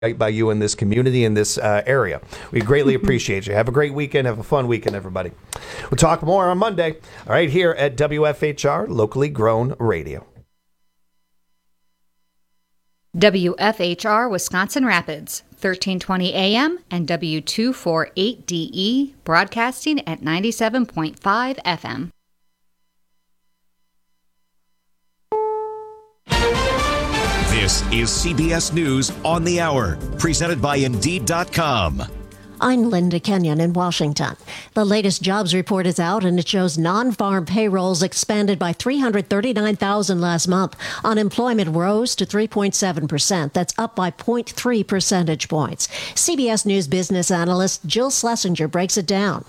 by you in this community, in this area. We greatly appreciate you. Have a great weekend. Have a fun weekend, everybody. We'll talk more on Monday, all right, here at WFHR, locally grown radio. WFHR Wisconsin Rapids, 1320 AM and W248DE, broadcasting at 97.5 FM. This is CBS News on the Hour, presented by Indeed.com. I'm Linda Kenyon in Washington. The latest jobs report is out, and it shows non-farm payrolls expanded by 339,000 last month. Unemployment rose to 3.7%. That's up by 0.3 percentage points. CBS News business analyst Jill Schlesinger breaks it down.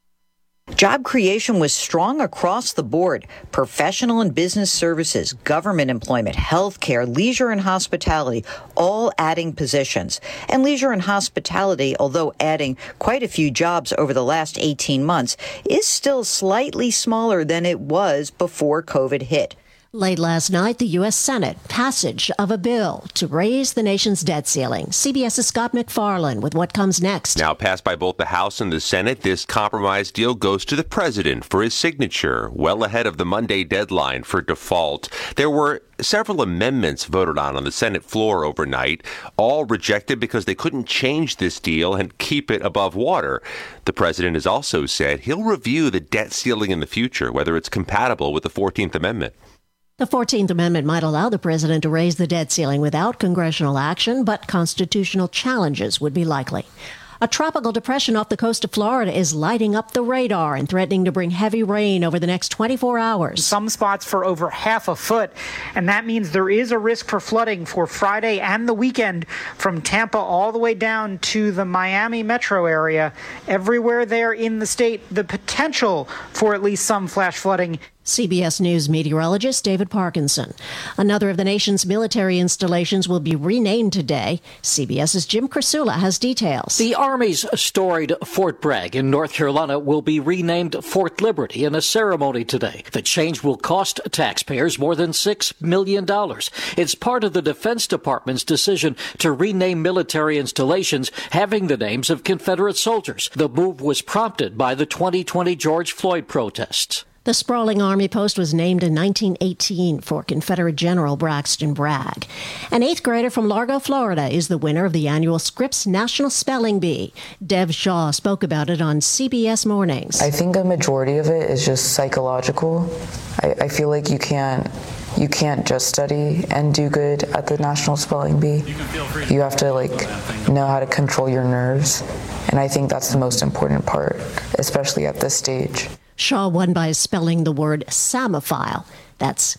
Job creation was strong across the board. Professional and business services, government employment, healthcare, leisure and hospitality, all adding positions. And leisure and hospitality, although adding quite a few jobs over the last 18 months, is still slightly smaller than it was before COVID hit. Late last night, the U.S. Senate passage of a bill to raise the nation's debt ceiling. CBS's Scott McFarland with what comes next. Now passed by both the House and the Senate, this compromise deal goes to the president for his signature, well ahead of the Monday deadline for default. There were several amendments voted on the Senate floor overnight, all rejected because they couldn't change this deal and keep it above water. The president has also said he'll review the debt ceiling in the future, whether it's compatible with the 14th Amendment. The 14th Amendment might allow the president to raise the debt ceiling without congressional action, but constitutional challenges would be likely. A tropical depression off the coast of Florida is lighting up the radar and threatening to bring heavy rain over the next 24 hours. Some spots for over half a foot, and that means there is a risk for flooding for Friday and the weekend from Tampa all the way down to the Miami metro area. Everywhere there in the state, the potential for at least some flash flooding. CBS News meteorologist David Parkinson. Another of the nation's military installations will be renamed today. CBS's Jim Krasula has details. The Army's storied Fort Bragg in North Carolina will be renamed Fort Liberty in a ceremony today. The change will cost taxpayers more than $6 million. It's part of the Defense Department's decision to rename military installations having the names of Confederate soldiers. The move was prompted by the 2020 George Floyd protests. The sprawling Army post was named in 1918 for Confederate General Braxton Bragg. An 8th grader from Largo, Florida, is the winner of the annual Scripps National Spelling Bee. Dev Shaw spoke about it on CBS Mornings. I think a majority of it is just psychological. I feel like you can't just study and do good at the National Spelling Bee. You have to know how to control your nerves. And I think that's the most important part, especially at this stage. Shaw won by spelling the word Samophile. That's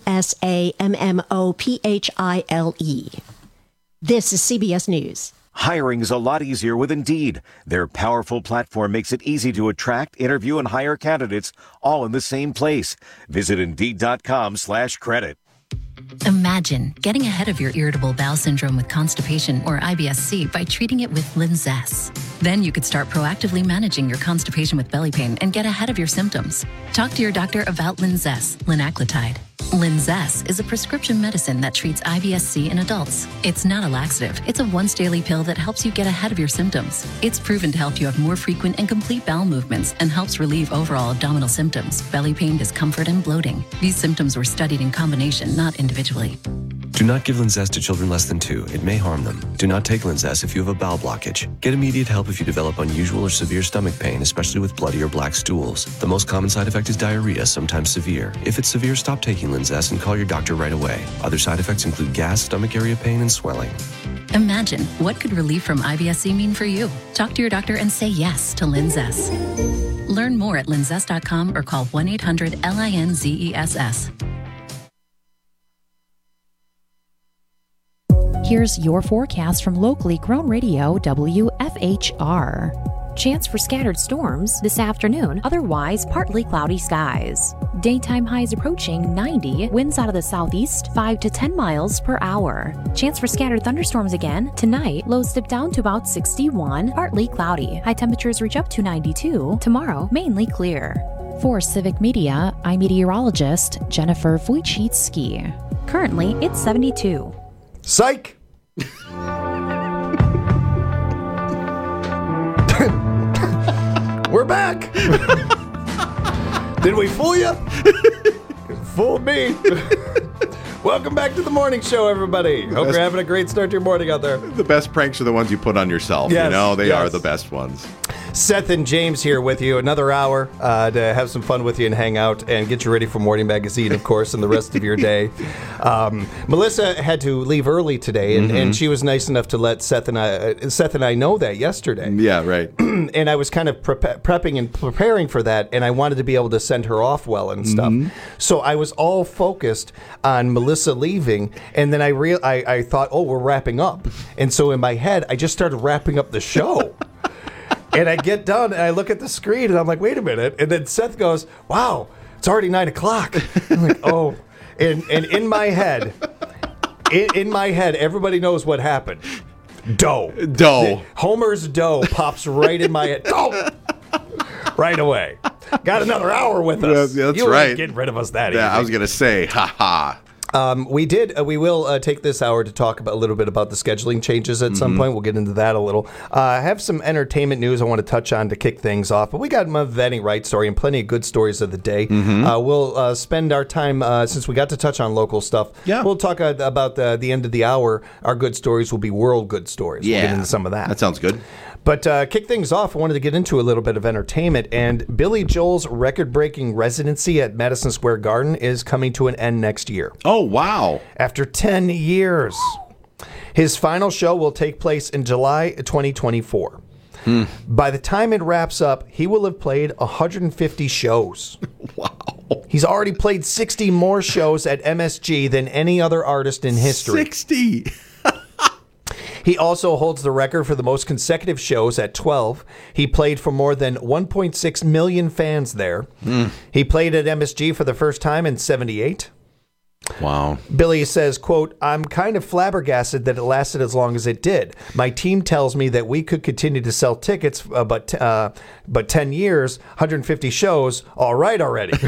T-S-A-M-M-O-P-H-I-L-E. This is CBS News. Hiring is a lot easier with Indeed. Their powerful platform makes it easy to attract, interview, and hire candidates all in the same place. Visit Indeed.com/credit. Imagine getting ahead of your irritable bowel syndrome with constipation or IBS-C by treating it with Linzess. Then you could start proactively managing your constipation with belly pain and get ahead of your symptoms. Talk to your doctor about Linzess, linaclotide. Linzess is a prescription medicine that treats IBS-C in adults. It's not a laxative. It's a once-daily pill that helps you get ahead of your symptoms. It's proven to help you have more frequent and complete bowel movements and helps relieve overall abdominal symptoms, belly pain, discomfort, and bloating. These symptoms were studied in combination, not individually. Do not give Linzess to children less than 2. It may harm them. Do not take Linzess if you have a bowel blockage. Get immediate help if you develop unusual or severe stomach pain, especially with bloody or black stools. The most common side effect is diarrhea, sometimes severe. If it's severe, stop taking Linzess and call your doctor right away. Other side effects include gas, stomach area pain, and swelling. Imagine, what could relief from IBS-C mean for you? Talk to your doctor and say yes to Linzess. Learn more at linzess.com or call 1-800-LINZESS. Here's your forecast from locally grown radio WFHR. Chance for scattered storms this afternoon, otherwise partly cloudy skies. Daytime highs approaching 90, winds out of the southeast 5 to 10 miles per hour. Chance for scattered thunderstorms again. Tonight, lows dip down to about 61, partly cloudy. High temperatures reach up to 92. Tomorrow, mainly clear. For Civic Media, I'm meteorologist Jennifer Wojcicki. Currently, it's 72. Psych! We're back. Did we fool you? Fooled me. Welcome back to the morning show, everybody. Hope you're having a great start to your morning out there. The best pranks are the ones you put on yourself. Yes, you know, they yes. are the best ones. Seth and James here with you. Another hour to have some fun with you and hang out and get you ready for Morning Magazine, of course, and the rest of your day. Melissa had to leave early today, and she was nice enough to let Seth and I know that yesterday. Yeah, right. And I was kind of prepping and preparing for that, and I wanted to be able to send her off well and stuff. So I was all focused on Melissa leaving, and then I thought, oh, we're wrapping up. And so in my head, I just started wrapping up the show. And I get done, and I look at the screen, and I'm like, wait a minute. And then Seth goes, wow, it's already 9 o'clock. I'm like, oh. And in my head, everybody knows what happened. Dough. Homer's dough pops right in my head. Dough! Right away. Got another hour with us. Yeah, that's you right. Get rid of us that easy. Yeah, I was going to say, ha-ha. We will take this hour to talk about a little bit about the scheduling changes at some point. We'll get into that a little. I have some entertainment news I want to touch on to kick things off, but we got my Vanny Wright story and plenty of good stories of the day. We'll spend our time, since we got to touch on local stuff, we'll talk about the end of the hour. Our good stories will be world good stories. We'll get into some of that. That sounds good. But kick things off, I wanted to get into a little bit of entertainment, and Billy Joel's record-breaking residency at Madison Square Garden is coming to an end next year. Oh, wow. After 10 years. His final show will take place in July 2024. By the time it wraps up, he will have played 150 shows. Wow. He's already played 60 more shows at MSG than any other artist in history. 60? He also holds the record for the most consecutive shows at 12. He played for more than 1.6 million fans there. He played at MSG for the first time in 78. Wow. Billy says, quote, I'm kind of flabbergasted that it lasted as long as it did. My team tells me that we could continue to sell tickets, but 10 years, 150 shows, all right already.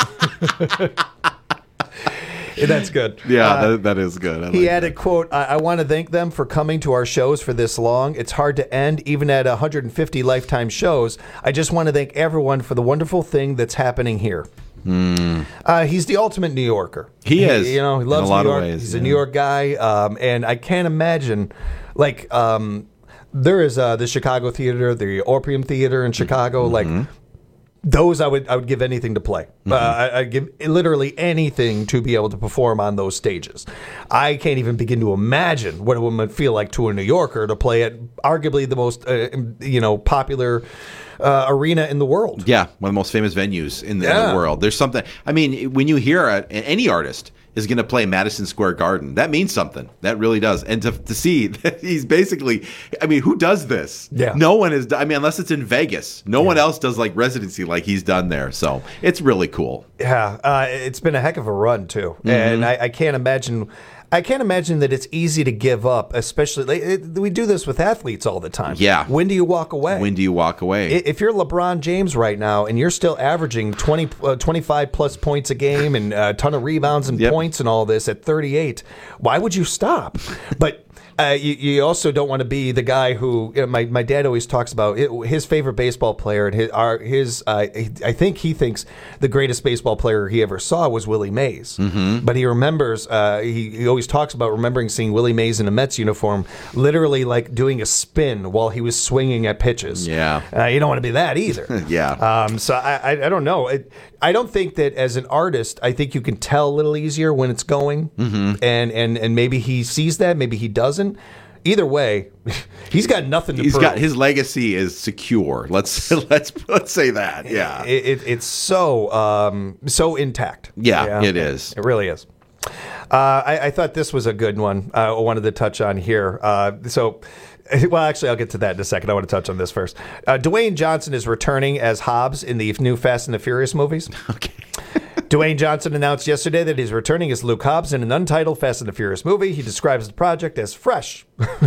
That's good. Yeah, that is good. He added, quote, I want to thank them for coming to our shows for this long. It's hard to end, even at 150 lifetime shows. I just want to thank everyone for the wonderful thing that's happening here. He's the ultimate New Yorker. He is. He loves in a lot New York. Of ways, He's a New York guy. And I can't imagine, there is the Chicago Theater, the Orpheum Theater in Chicago, those I would give anything to play. I'd give literally anything to be able to perform on those stages. I can't even begin to imagine what it would feel like to a New Yorker to play at arguably the most popular arena in the world. Yeah, one of the most famous venues in the world. There's something. I mean, when you hear any artist is going to play Madison Square Garden, that means something. That really does. And to see that he's basically, I mean, who does this? Yeah. No one is. I mean, unless it's in Vegas, no one else does residency like he's done there. So it's really cool. Yeah, it's been a heck of a run too, and I can't imagine. I can't imagine that it's easy to give up, especially we do this with athletes all the time. Yeah. When do you walk away? When do you walk away? If you're LeBron James right now and you're still averaging 25 plus points a game and a ton of rebounds and points and all this at 38, why would you stop? But you also don't want to be the guy who my dad always talks about his favorite baseball player, and I think he thinks the greatest baseball player he ever saw was Willie Mays. But he remembers he always talks about remembering seeing Willie Mays in a Mets uniform, literally like doing a spin while he was swinging at pitches. Yeah, you don't want to be that either. Yeah. So I don't know. I don't think that as an artist, I think you can tell a little easier when it's going, and maybe he sees that, maybe he doesn't. Either way, he's got nothing to prove. His legacy is secure. Let's say that. Yeah, it's so intact. Yeah, it is. It really is. I thought this was a good one. I wanted to touch on here. Well, actually, I'll get to that in a second. I want to touch on this first. Dwayne Johnson is returning as Hobbs in the new Fast and the Furious movies. Okay. Dwayne Johnson announced yesterday that he's returning as Luke Hobbs in an untitled Fast and the Furious movie. He describes the project as fresh.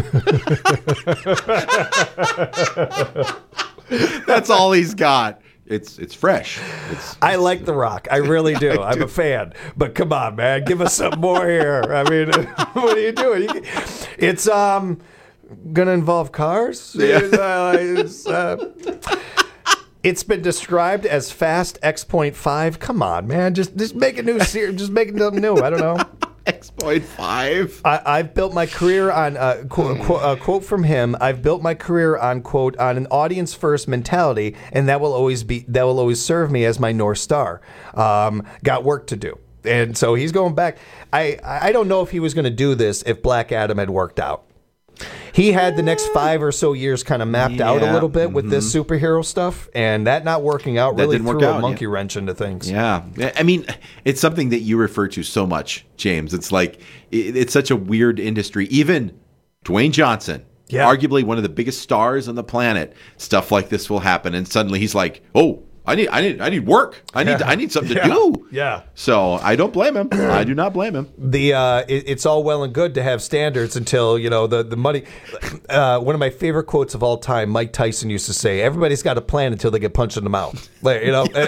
That's all he's got. It's fresh. I like The Rock. I really do. I'm a fan. But come on, man. Give us some more here. I mean, what are you doing? It's going to involve cars? Yeah. It's been described as Fast X.5. Come on, man. Just make a new series. Just make something new. I don't know. X.5. I've built my career on quote from him. I've built my career on quote on an audience first mentality, and that will always serve me as my North Star. Got work to do, and so he's going back. I don't know if he was going to do this if Black Adam had worked out. He had the next 5 or so years kind of mapped out a little bit with this superhero stuff, and that not working out really threw a monkey wrench into things. Yeah. I mean, it's something that you refer to so much, James. It's like, it's such a weird industry. Even Dwayne Johnson, arguably one of the biggest stars on the planet, stuff like this will happen, and suddenly he's like, oh, I need work. I need something to do. Yeah. So I don't blame him. I do not blame him. It's all well and good to have standards until the money. One of my favorite quotes of all time, Mike Tyson used to say, "Everybody's got a plan until they get punched in the mouth." Like,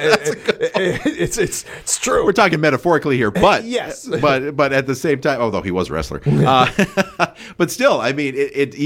it's true. We're talking metaphorically here, but yes, but at the same time, although he was a wrestler, but still, I mean,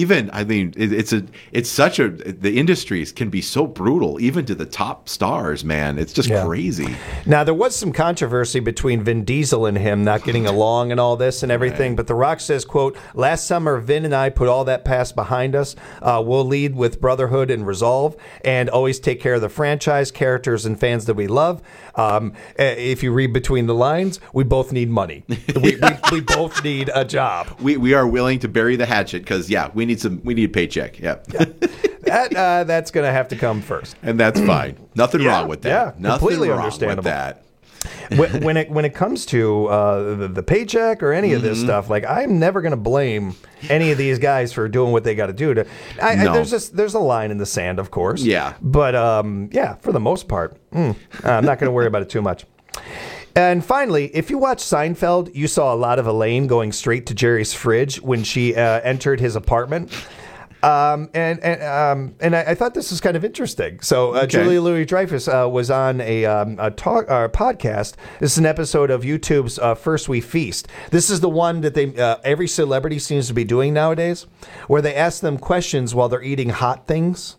the industries can be so brutal, even to the top stars. Man, it's just crazy. Now, there was some controversy between Vin Diesel and him not getting along and all this and everything, but The Rock says, quote, "Last summer, Vin and I put all that past behind us. We'll lead with brotherhood and resolve and always take care of the franchise, characters, and fans that we love. If you read between the lines, we both need money. We both need a job. We are willing to bury the hatchet because, we need a paycheck. Yeah. That's going to have to come first. And that's fine. Nothing wrong with that. Yeah, nothing completely wrong understandable. with that. when it comes to the paycheck or any of this stuff, like, I'm never going to blame any of these guys for doing what they got to do. There's a line in the sand, of course. Yeah. But for the most part, I'm not going to worry about it too much. And finally, if you watch Seinfeld, you saw a lot of Elaine going straight to Jerry's fridge when she entered his apartment. And I thought this was kind of interesting. So Julia Louis-Dreyfus was on a podcast. This is an episode of YouTube's First We Feast. This is the one that every celebrity seems to be doing nowadays, where they ask them questions while they're eating hot things.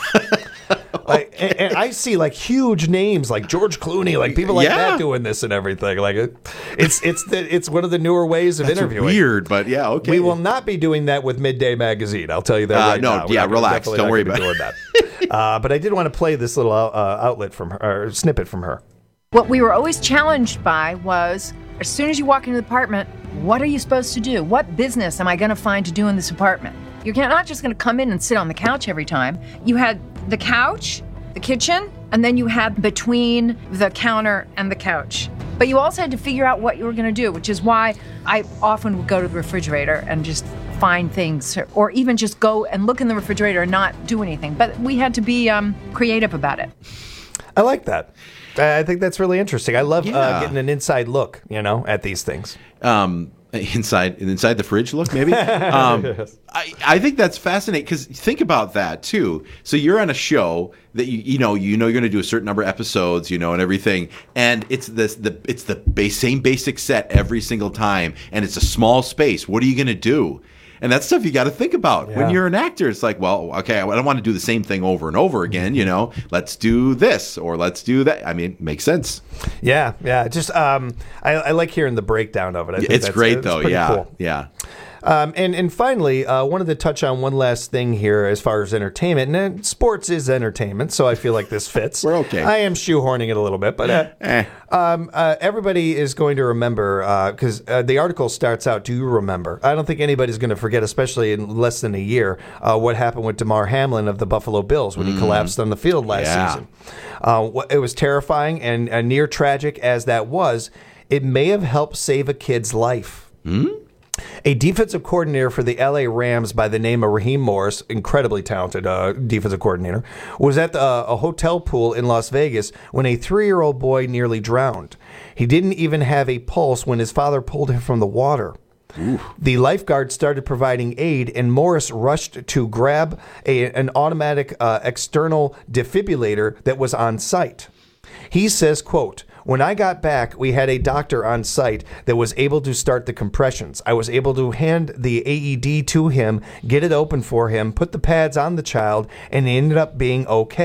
And I see like huge names like George Clooney, like people like that doing this and everything. Like it's one of the newer ways of interviewing. Weird, but okay. We will not be doing that with Midday Magazine. I'll tell you that right now. Relax. Don't worry about it. But I did want to play this little outlet from her, or snippet from her. What we were always challenged by was, as soon as you walk into the apartment, what are you supposed to do? What business am I going to find to do in this apartment? You're not just going to come in and sit on the couch every time. You had the couch, the kitchen, and then you had between the counter and the couch. But you also had to figure out what you were going to do, which is why I often would go to the refrigerator and just find things, or even just go and look in the refrigerator and not do anything. But we had to be creative about it. I like that. I think that's really interesting. I love getting an inside look, at these things. Inside the fridge look, maybe. I think that's fascinating because think about that too. So you're on a show that you know you're going to do a certain number of episodes, and everything, and it's the same basic set every single time, and it's a small space. What are you going to do? And that's stuff you got to think about when you're an actor. It's like, well, okay, I don't want to do the same thing over and over again. Let's do this or let's do that. I mean, makes sense. Yeah. Just I like hearing the breakdown of it. I think it's great though. Cool. Yeah. And finally, wanted to touch on one last thing here as far as entertainment. And sports is entertainment, so I feel like this fits. We're okay. I am shoehorning it a little bit, but everybody is going to remember, because the article starts out, do you remember? I don't think anybody's going to forget, especially in less than a year, what happened with Damar Hamlin of the Buffalo Bills when he collapsed on the field last season. It was terrifying, and near tragic as that was, it may have helped save a kid's life. A defensive coordinator for the LA Rams by the name of Raheem Morris, incredibly talented defensive coordinator, was at a hotel pool in Las Vegas when a 3-year-old boy nearly drowned. He didn't even have a pulse when his father pulled him from the water. Ooh. The lifeguard started providing aid, and Morris rushed to grab an automatic external defibrillator that was on site. He says, quote, "When I got back, we had a doctor on site that was able to start the compressions. I was able to hand the AED to him, get it open for him, put the pads on the child, and he ended up being okay."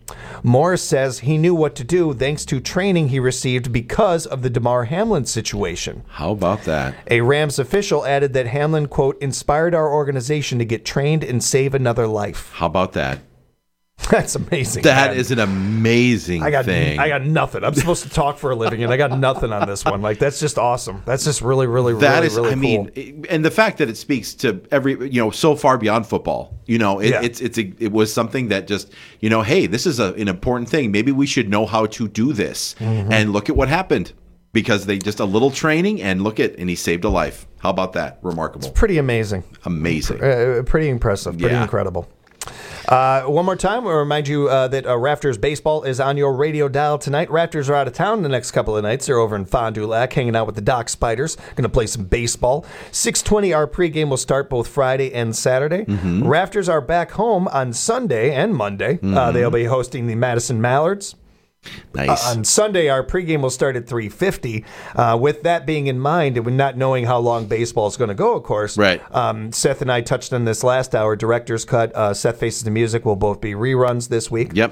Morris says he knew what to do thanks to training he received because of the Damar Hamlin situation. How about that? A Rams official added that Hamlin, quote, inspired our organization to get trained and save another life. How about that? That's amazing. That is an amazing thing. I got nothing. I'm supposed to talk for a living, and I got nothing on this one. Like, that's just awesome. That's just really, really, really cool. Mean, and the fact that it speaks to every, so far beyond football. It was something that just, hey, this is an important thing. Maybe we should know how to do this. Mm-hmm. And look at what happened. Because they just a little training, and and he saved a life. How about that? Remarkable. It's pretty amazing. Amazing. Pretty impressive. Pretty incredible. One more time, we'll remind you that Raptors baseball is on your radio dial tonight. Raptors are out of town the next couple of nights. They're over in Fond du Lac hanging out with the Dock Spiders. Going to play some baseball. 6:20 our pregame will start both Friday and Saturday. Mm-hmm. Raptors are back home on Sunday and Monday. Mm-hmm. They'll be hosting the Madison Mallards. Nice. On Sunday, our pregame will start at 3:50. With that being in mind, and not knowing how long baseball is going to go, of course, right. Seth and I touched on this last hour. Director's Cut, Seth Faces the Music will both be reruns this week. Yep.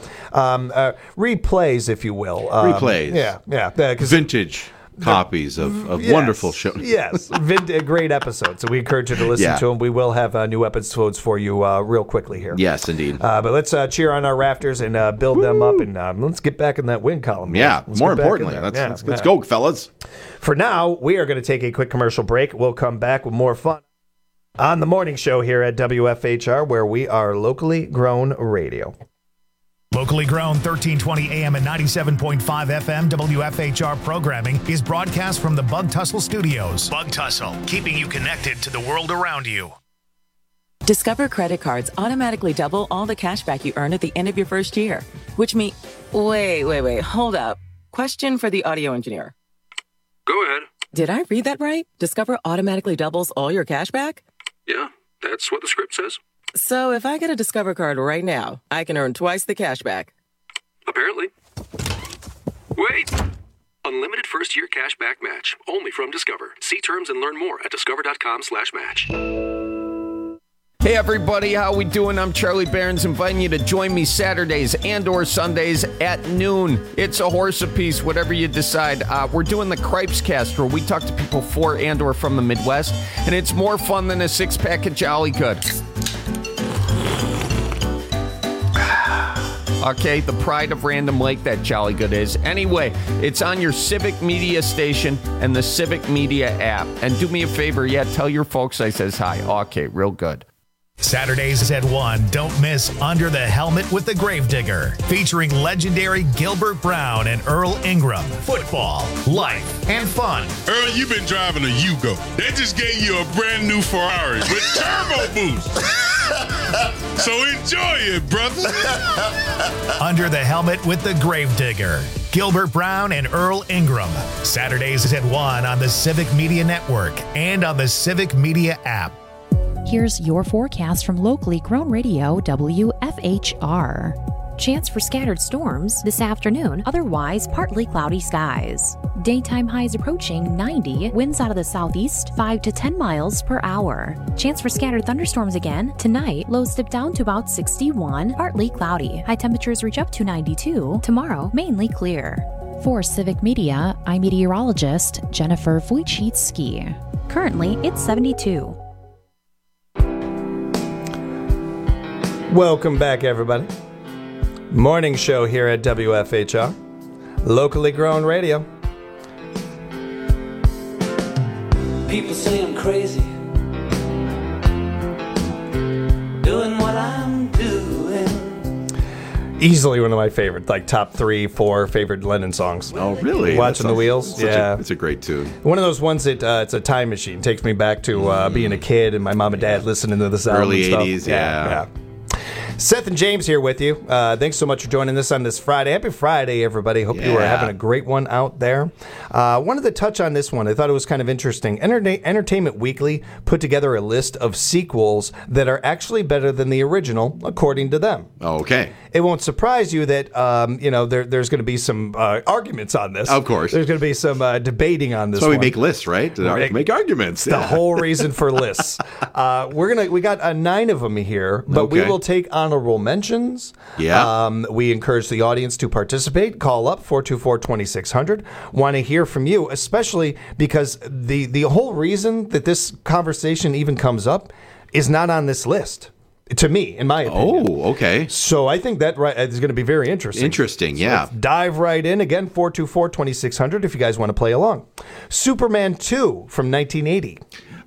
Replays, if you will. Replays. Yeah. Vintage copies of wonderful shows. Yes, great episodes. So we encourage you to listen to them. We will have new episodes for you real quickly here. Yes, indeed. But let's cheer on our Raptors and build them up, and let's get back in that win column. Yeah, more importantly, let's go, fellas. For now, we are going to take a quick commercial break. We'll come back with more fun on the morning show here at WFHR, where we are locally grown radio. Locally grown 1320 AM and 97.5 FM WFHR programming is broadcast from the Bug Tussle Studios. Bug Tussle, keeping you connected to the world around you. Discover credit cards automatically double all the cash back you earn at the end of your first year, which means... Wait, hold up. Question for the audio engineer. Go ahead. Did I read that right? Discover automatically doubles all your cash back? Yeah, that's what the script says. So if I get a Discover card right now, I can earn twice the cash back. Apparently. Wait! Unlimited first-year cash back match. Only from Discover. See terms and learn more at discover.com/match. Hey everybody, how we doing? I'm Charlie Barons, inviting you to join me Saturdays and or Sundays at noon. It's a horse apiece, whatever you decide. We're doing the Cripes Cast, where we talk to people for and or from the Midwest, and it's more fun than a six-pack of Jolly Good. Okay, the pride of Random Lake, that Jolly Good is. Anyway, it's on your Civic Media station and the Civic Media app. And do me a favor, tell your folks I says hi. Okay, real good. Saturdays at 1, don't miss Under the Helmet with the Gravedigger, featuring legendary Gilbert Brown and Earl Ingram. Football, life, and fun. Earl, you've been driving a Yugo. They just gave you a brand new Ferrari with turbo boost. So enjoy it, brother. Under the Helmet with the Gravedigger, Gilbert Brown and Earl Ingram. Saturdays at 1 on the Civic Media Network and on the Civic Media app. Here's your forecast from locally grown radio WFHR. Chance for scattered storms this afternoon, otherwise partly cloudy skies. Daytime highs approaching 90, winds out of the southeast 5 to 10 miles per hour. Chance for scattered thunderstorms again tonight, lows dip down to about 61, partly cloudy. High temperatures reach up to 92. Tomorrow, mainly clear. For Civic Media, I'm meteorologist Jennifer Wojcicki. Currently, it's 72. Welcome back, everybody. Morning show here at WFHR, locally grown radio. People say I'm crazy, doing what I'm doing. Easily one of my favorite, like top 3, 4 favorite Lennon songs. Oh, really? Watching the Wheels. It's a great tune. One of those ones that it's a time machine. Takes me back to being a kid and my mom and dad listening to this album. Early and stuff. 80s, yeah. Seth and James here with you. Thanks so much for joining us on this Friday. Happy Friday, everybody. Hope you are having a great one out there. Wanted to touch on this one. I thought it was kind of interesting. Entertainment Weekly put together a list of sequels that are actually better than the original, according to them. Okay. It won't surprise you that there's going to be some arguments on this. Of course. There's going to be some debating on this. So one. we make lists, right? To make arguments. The whole reason for lists. We got 9 of them here, but we will take on honorable mentions. Yeah. We encourage the audience to participate. Call up 424-2600. Want to hear from you, especially because the whole reason that this conversation even comes up is not on this list. To me, in my opinion. Oh, okay. So I think that is going to be very interesting. Interesting, yeah. Let's dive right in. Again, 424-2600 if you guys want to play along. Superman 2 from 1980.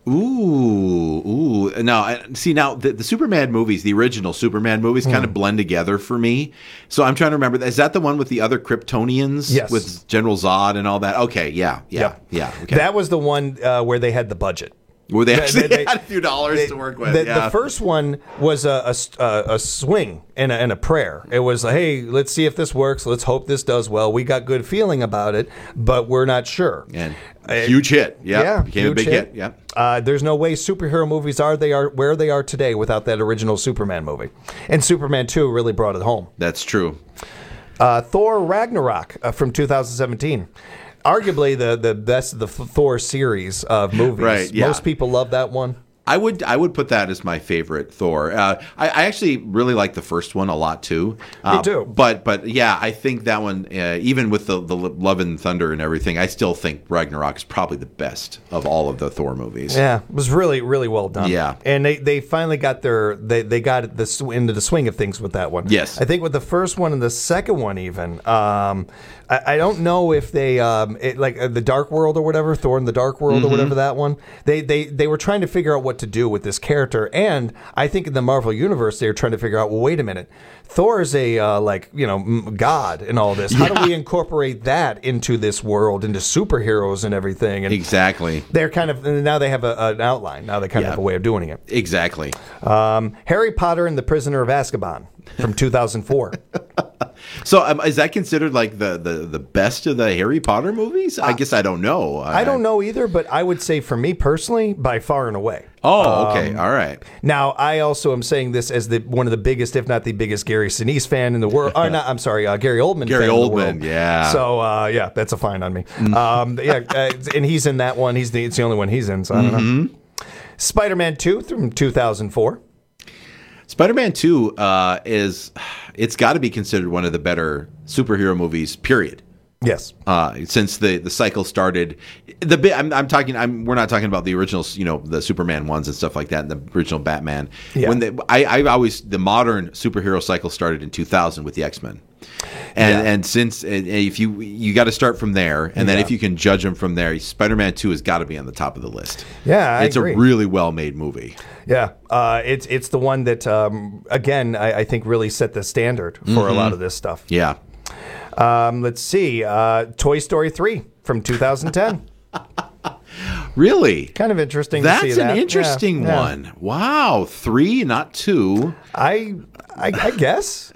Ooh. Now, see, the Superman movies, the original Superman movies, kind of blend together for me. So I'm trying to remember. Is that the one with the other Kryptonians? Yes. With General Zod and all that? Okay, yeah. Okay. That was the one where they had the budget. Where they actually had a few dollars to work with. The first one was a swing and a prayer. It was, hey, let's see if this works. Let's hope this does well. We got good feeling about it, but we're not sure. And huge hit. Yeah. Became a big hit. Yeah. There's no way superhero movies are where they are today without that original Superman movie. And Superman 2 really brought it home. That's true. Thor Ragnarok from 2017. Arguably the best of the Thor series of movies. Right, yeah. Most people love that one. I would put that as my favorite Thor. I actually really like the first one a lot too. Me too. But yeah, I think that one, even with the Love and Thunder and everything, I still think Ragnarok is probably the best of all of the Thor movies. Yeah, it was really, really well done. Yeah, and they finally got they got into the swing of things with that one. Yes, I think with the first one and the second one even. I don't know if they like the Dark World or whatever, Thor in the Dark World or whatever that one. They were trying to figure out what to do with this character, and I think in the Marvel universe they were trying to figure out, well, wait a minute, Thor is a god and all this. How do we incorporate that into this world, into superheroes and everything? And exactly, they're kind of now they have an outline. Now they kind of have a way of doing it. Exactly. Harry Potter and the Prisoner of Azkaban from 2004. So is that considered like the best of the Harry Potter movies? I guess I don't know. I don't know either, but I would say for me personally, by far and away. Oh, okay. All right. Now, I also am saying this as one of the biggest, if not the biggest, Gary Sinise fan in the world. Gary Oldman Gary fan Oldman, in the world. yeah. So, that's a fine on me. And he's in that one. It's the only one he's in, so I don't know. Spider-Man 2 from 2004. Spider-Man 2 it's got to be considered one of the better superhero movies, period. Yes. Since the cycle started, we're not talking about the originals, the Superman ones and stuff like that, and the original Batman. Yeah. When the modern superhero cycle started in 2000 with the X-Men. And since if you got to start from there, and then if you can judge them from there, Spider-Man 2 has got to be on the top of the list. Yeah, it's a really well made movie. Yeah, it's the one that again I think really set the standard for a lot of this stuff. Yeah. Let's see, Toy Story 3 from 2010. Really? Kind of interesting to see that. That's an interesting one. Wow, 3, not 2. I guess.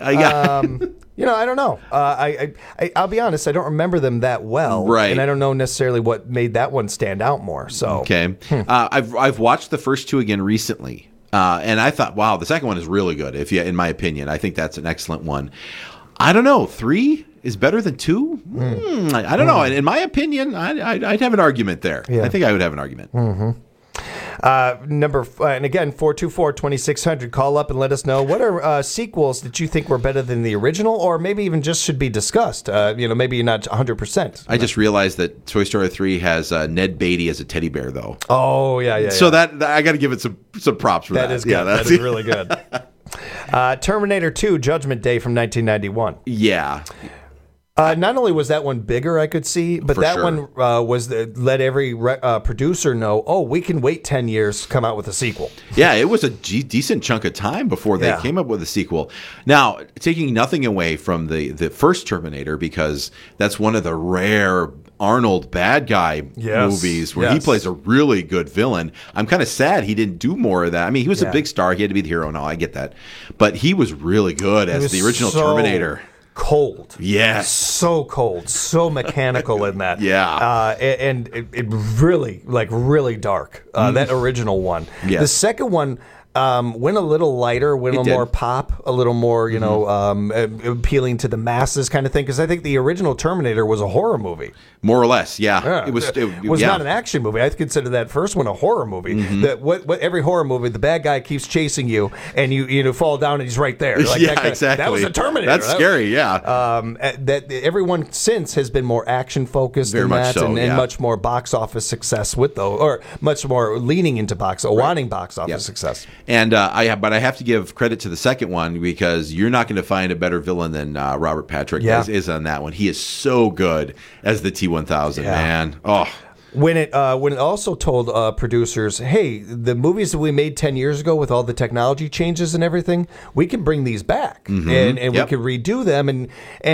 I don't know. I'll be honest. I don't remember them that well, right? And I don't know necessarily what made that one stand out more. So okay, I've watched the first two again recently, and I thought, wow, the second one is really good. In my opinion, I think that's an excellent one. I don't know, 3 is better than 2. I don't know. In my opinion, I'd have an argument there. Yeah. I think I would have an argument. And again, 424-2600. Call up and let us know what are sequels that you think were better than the original, or maybe even just should be discussed. Maybe not 100%. I just realized that Toy Story 3 has Ned Beatty as a teddy bear, though. Oh yeah. So that I got to give it some props for that. That is good. Yeah, that is really good. Terminator 2: Judgment Day from 1991. Yeah. Not only was that one bigger, I could see, but that one let every producer know, we can wait 10 years to come out with a sequel. Yeah, it was a decent chunk of time before they came up with a sequel. Now, taking nothing away from the first Terminator, because that's one of the rare Arnold bad guy movies where he plays a really good villain. I'm kind of sad he didn't do more of that. I mean, he was a big star. He had to be the hero now. I get that. But he was really good as the original Terminator. Cold. Yes. So cold. So mechanical in that. Yeah. And it really, really dark. That original one. Yes. The second one, went a little lighter, went a little more pop, a little more, appealing to the masses kind of thing. Because I think the original Terminator was a horror movie. More or less, yeah. It was not an action movie. I consider that first one a horror movie. That what every horror movie, the bad guy keeps chasing you, and you fall down, and he's right there. Like exactly. That was a Terminator. That's scary, yeah. That everyone since has been more action focused than that, and much more box office success with those, or much more leaning into wanting box office success. And I have to give credit to the second one, because you're not going to find a better villain than Robert Patrick is on that one. He is so good as the T-1000, man. Oh. When it also told producers, hey, the movies that we made 10 years ago with all the technology changes and everything, we can bring these back and we can redo them. And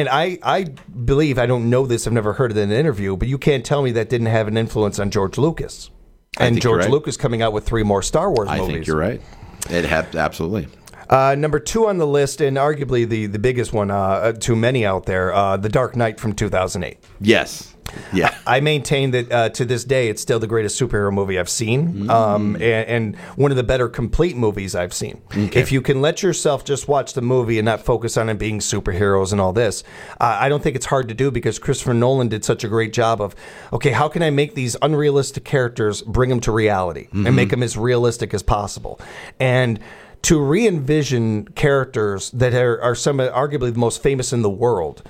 I believe, I don't know this, I've never heard it in an interview, but you can't tell me that didn't have an influence on George Lucas. And George Lucas coming out with 3 more Star Wars movies. I think you're right. It had absolutely. Number 2 on the list, and arguably the biggest one to many out there, The Dark Knight from 2008. Yes. Yeah. I maintain that to this day, it's still the greatest superhero movie I've seen, and one of the better complete movies I've seen. Okay. If you can let yourself just watch the movie and not focus on it being superheroes and all this, I don't think it's hard to do, because Christopher Nolan did such a great job of, okay, how can I make these unrealistic characters, bring them to reality, and make them as realistic as possible? And to re-envision characters that are some arguably the most famous in the world,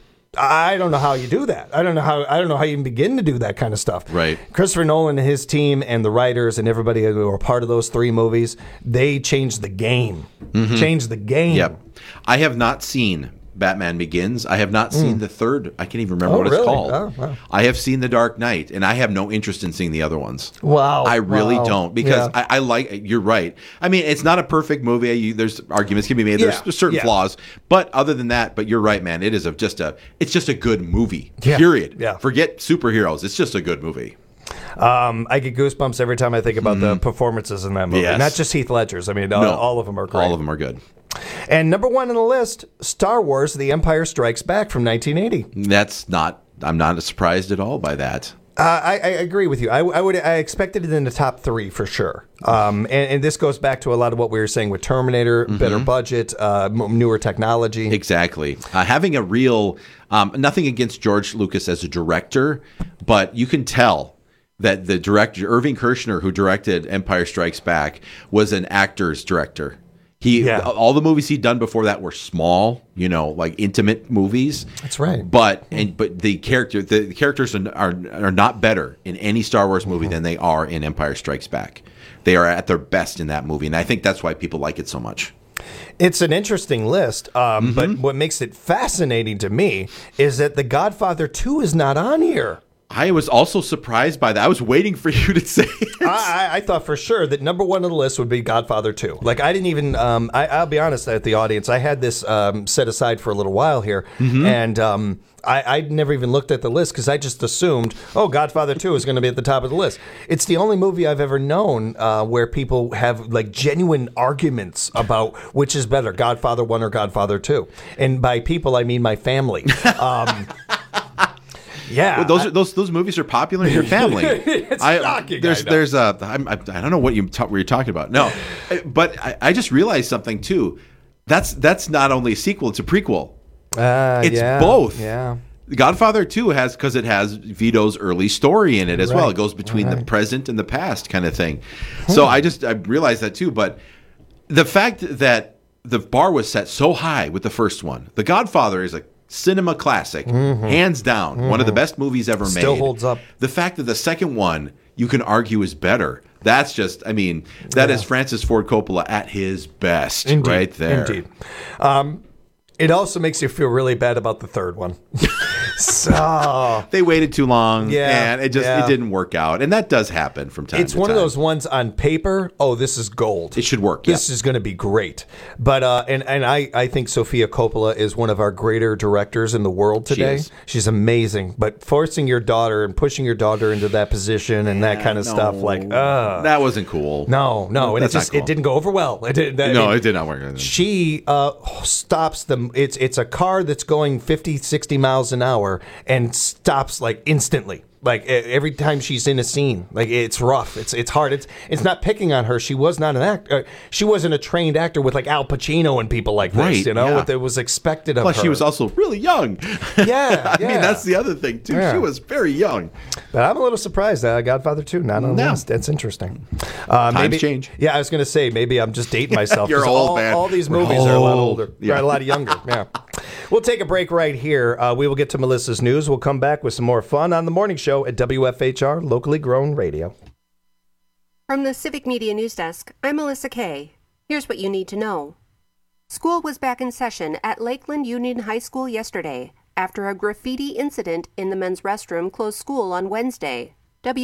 I don't know how you do that. I don't know how you even begin to do that kind of stuff. Right. Christopher Nolan and his team and the writers and everybody who were part of those 3 movies, they changed the game. Changed the game. Yep. I have not seen Batman Begins. I have not seen the third. I can't even remember what it's called. Oh, wow. I have seen The Dark Knight, and I have no interest in seeing the other ones. Wow. I really don't, because I like, you're right. I mean, it's not a perfect movie. There's arguments can be made. There's certain flaws. But other than that, but you're right, man. It is it's just a good movie, period. Yeah. Forget superheroes. It's just a good movie. I get goosebumps every time I think about the performances in that movie. Yes. Not just Heath Ledger's. I mean, all of them are great. All of them are good. And number 1 on the list, Star Wars: The Empire Strikes Back from 1980. I'm not surprised at all by that. I agree with you. I expected it in the top 3 for sure. And this goes back to a lot of what we were saying with Terminator, better budget, newer technology. Exactly. Having a real, nothing against George Lucas as a director, but you can tell that the director, Irving Kershner, who directed Empire Strikes Back, was an actor's director. All the movies he'd done before that were small, like intimate movies. That's right. But the characters are not better in any Star Wars movie than they are in Empire Strikes Back. They are at their best in that movie, and I think that's why people like it so much. It's an interesting list, but what makes it fascinating to me is that The Godfather 2 is not on here. I was also surprised by that. I was waiting for you to say it. I thought for sure that number 1 on the list would be Godfather 2. Like, I didn't even, I'll be honest at the audience, I had this set aside for a little while here, and I never even looked at the list because I just assumed, Godfather 2 is going to be at the top of the list. It's the only movie I've ever known where people have like genuine arguments about which is better, Godfather 1 or Godfather 2. And by people, I mean my family. Yeah, well, those movies are popular in your family. It's shocking. I don't know what you're talking about. No, but I just realized something too. That's not only a sequel; it's a prequel. It's both. Yeah. Godfather 2 because it has Vito's early story in it as well. It goes between the present and the past kind of thing. So I realized that too. But the fact that the bar was set so high with the first one, The Godfather is a cinema classic, hands down, one of the best movies ever made. Still holds up. The fact that the second one, you can argue, is better. That's just, that is Francis Ford Coppola at his best. Indeed. Right there. Indeed. It also makes you feel really bad about the third one. So they waited too long, and it didn't work out, and that does happen from time to time. It's one of those ones on paper. Oh, this is gold. It should work. This is going to be great. But and I think Sofia Coppola is one of our greater directors in the world today. She's amazing. But forcing your daughter and pushing your daughter into that position and that kind of stuff, that wasn't cool. No, and it didn't go over well. It did not work. She stops them. It's a car that's going 50, 60 miles an hour and stops like instantly. Like every time she's in a scene, like it's rough. It's hard. It's not picking on her. She was not an actor. She wasn't a trained actor with like Al Pacino and people like this. Right, You know yeah. what was expected of Plus, her. she was also really young. Yeah, I mean, that's the other thing, too. Yeah. She was very young. But I'm a little surprised. Godfather 2, not on the No. list. That's interesting. Times change. Yeah, I was going to say, maybe I'm just dating myself. You're 'cause old, man. All these We're movies are a lot old. older. Yeah. Right, a lot younger. Yeah. We'll take a break right here. We will get to Melissa's news. We'll come back with some more fun on the morning show at WFHR, locally grown radio. From the Civic Media News Desk, I'm Melissa Kay. Here's what you need to know. School was back in session at Lakeland Union High School yesterday after a graffiti incident in the men's restroom closed school on Wednesday.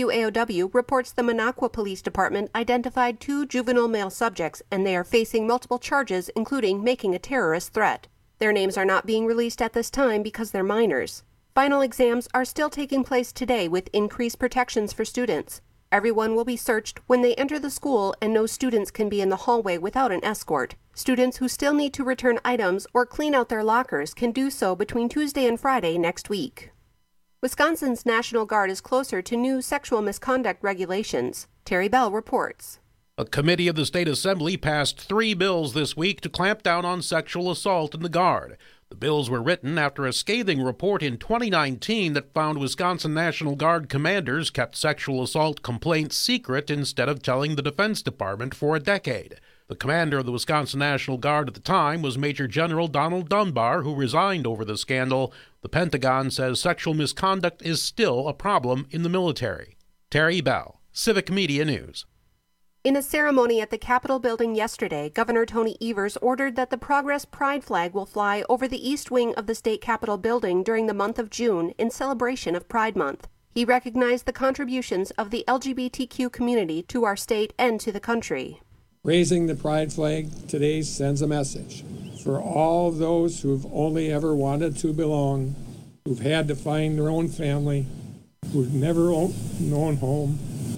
WAOW reports the Minocqua Police Department identified 2 juvenile male subjects and they are facing multiple charges, including making a terrorist threat. Their names are not being released at this time because they're minors. Final exams are still taking place today with increased protections for students. Everyone will be searched when they enter the school, and no students can be in the hallway without an escort. Students who still need to return items or clean out their lockers can do so between Tuesday and Friday next week. Wisconsin's National Guard is closer to new sexual misconduct regulations. Terry Bell reports. A committee of the state assembly passed 3 bills this week to clamp down on sexual assault in the Guard. The bills were written after a scathing report in 2019 that found Wisconsin National Guard commanders kept sexual assault complaints secret instead of telling the Defense Department for a decade. The commander of the Wisconsin National Guard at the time was Major General Donald Dunbar, who resigned over the scandal. The Pentagon says sexual misconduct is still a problem in the military. Terry Bell, Civic Media News. In a ceremony at the Capitol building yesterday, Governor Tony Evers ordered that the Progress Pride flag will fly over the east wing of the state Capitol building during the month of June in celebration of Pride Month. He recognized the contributions of the LGBTQ community to our state and to the country. Raising the pride flag today sends a message for all those who've only ever wanted to belong, who've had to find their own family, who've never known home.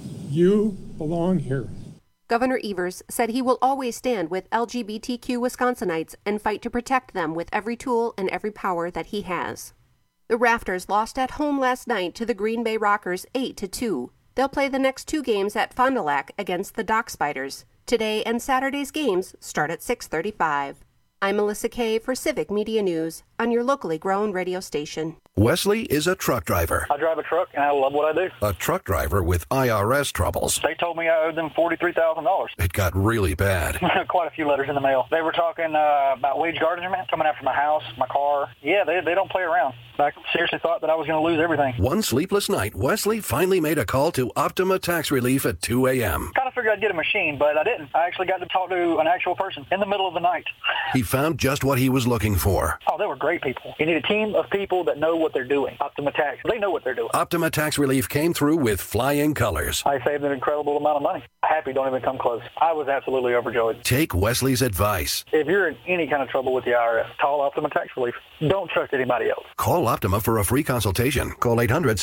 You belong here. Governor Evers said he will always stand with LGBTQ Wisconsinites and fight to protect them with every tool and every power that he has. The Rafters lost at home last night to the Green Bay Rockers 8-2. They'll play the next 2 games at Fond du Lac against the Dock Spiders. Today and Saturday's games start at 6:35. I'm Melissa Kay for Civic Media News on your locally grown radio station. Wesley is a truck driver. I drive a truck, and I love what I do. A truck driver with IRS troubles. They told me I owed them $43,000. It got really bad. Quite a few letters in the mail. They were talking about wage garnishment, coming after my house, my car. Yeah, they don't play around. I seriously thought that I was going to lose everything. One sleepless night, Wesley finally made a call to Optima Tax Relief at 2 a.m. Kind of figured I'd get a machine, but I didn't. I actually got to talk to an actual person in the middle of the night. He found just what he was looking for. Oh, they were great people. You need a team of people that know what they're doing. Optima Tax, they know what they're doing. Optima Tax Relief came through with flying colors. I saved an incredible amount of money. Happy don't even come close. I was absolutely overjoyed. Take Wesley's advice. If you're in any kind of trouble with the IRS, call Optima Tax Relief. Don't trust anybody else. Call Optima for a free consultation. Call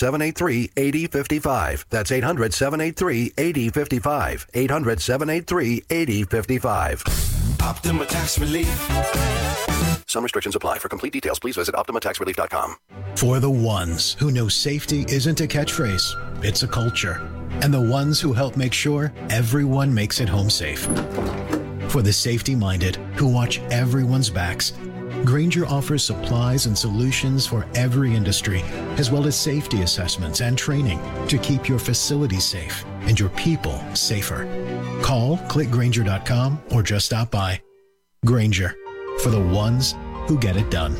800-783-8055. That's 800-783-8055. 800-783-8055. Optima Tax Relief. Some restrictions apply. For complete details, please visit OptimaTaxRelief.com. For the ones who know safety isn't a catchphrase, it's a culture. And the ones who help make sure everyone makes it home safe. For the safety-minded who watch everyone's backs, Grainger offers supplies and solutions for every industry, as well as safety assessments and training to keep your facilities safe and your people safer. Call, click Grainger.com, or just stop by. Grainger, for the ones who get it done.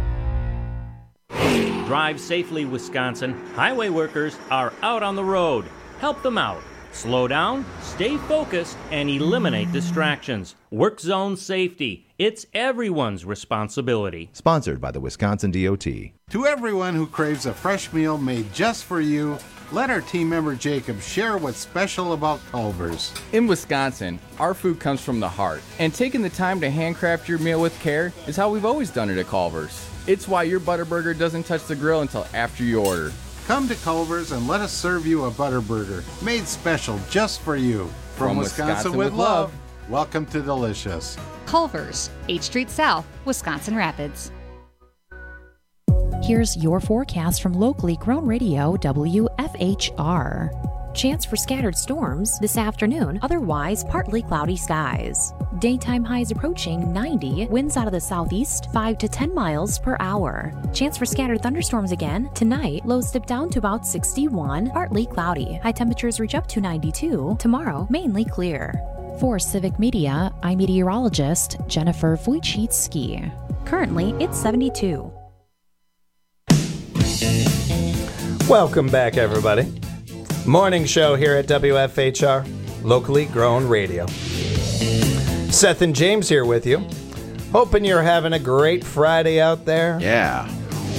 Drive safely, Wisconsin. Highway workers are out on the road. Help them out. Slow down, stay focused, and eliminate distractions. Work zone safety. It's everyone's responsibility. Sponsored by the Wisconsin DOT. To everyone who craves a fresh meal made just for you, let our team member Jacob share what's special about Culver's. In Wisconsin, our food comes from the heart, and taking the time to handcraft your meal with care is how we've always done it at Culver's. It's why your Butterburger doesn't touch the grill until after you order. Come to Culver's and let us serve you a Butterburger, made special just for you. From Wisconsin with love, welcome to Delicious. Culver's, 8th Street South, Wisconsin Rapids. Here's your forecast from locally grown radio WFHR. WFHR. Chance for scattered storms this afternoon, otherwise partly cloudy skies. Daytime highs approaching 90, winds out of the southeast 5 to 10 miles per hour. Chance for scattered thunderstorms again. Tonight, lows dip down to about 61, partly cloudy. High temperatures reach up to 92. Tomorrow, mainly clear. For Civic Media, I'm meteorologist Jennifer Wojcicki. Currently, it's 72. Welcome back, everybody. Morning show here at WFHR, locally grown radio. Seth and James here with you. Hoping you're having a great Friday out there. Yeah.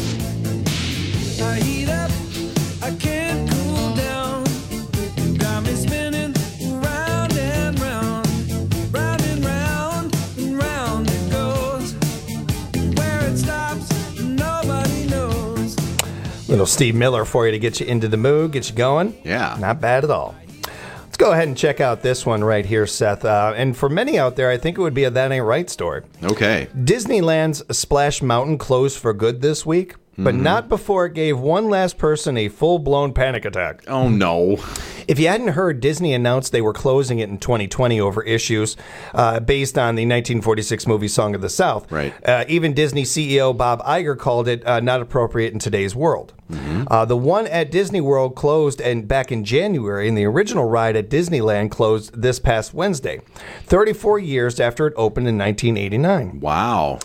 I heat up, I can't cool down. You got me spinning round and round, round and round, and round it goes. Where it stops, nobody knows. Little Steve Miller for you to get you into the mood, get you going. Yeah. Not bad at all. Let's go ahead and check out this one right here, Seth. And for many out there, I think it would be a That Ain't Right story. Okay. Disneyland's Splash Mountain closed for good this week, but not before it gave one last person a full-blown panic attack. Oh, no. If you hadn't heard, Disney announced they were closing it in 2020 over issues based on the 1946 movie Song of the South. Right. Even Disney CEO Bob Iger called it not appropriate in today's world. The one at Disney World closed back in January, and the original ride at Disneyland closed this past Wednesday, 34 years after it opened in 1989. Wow.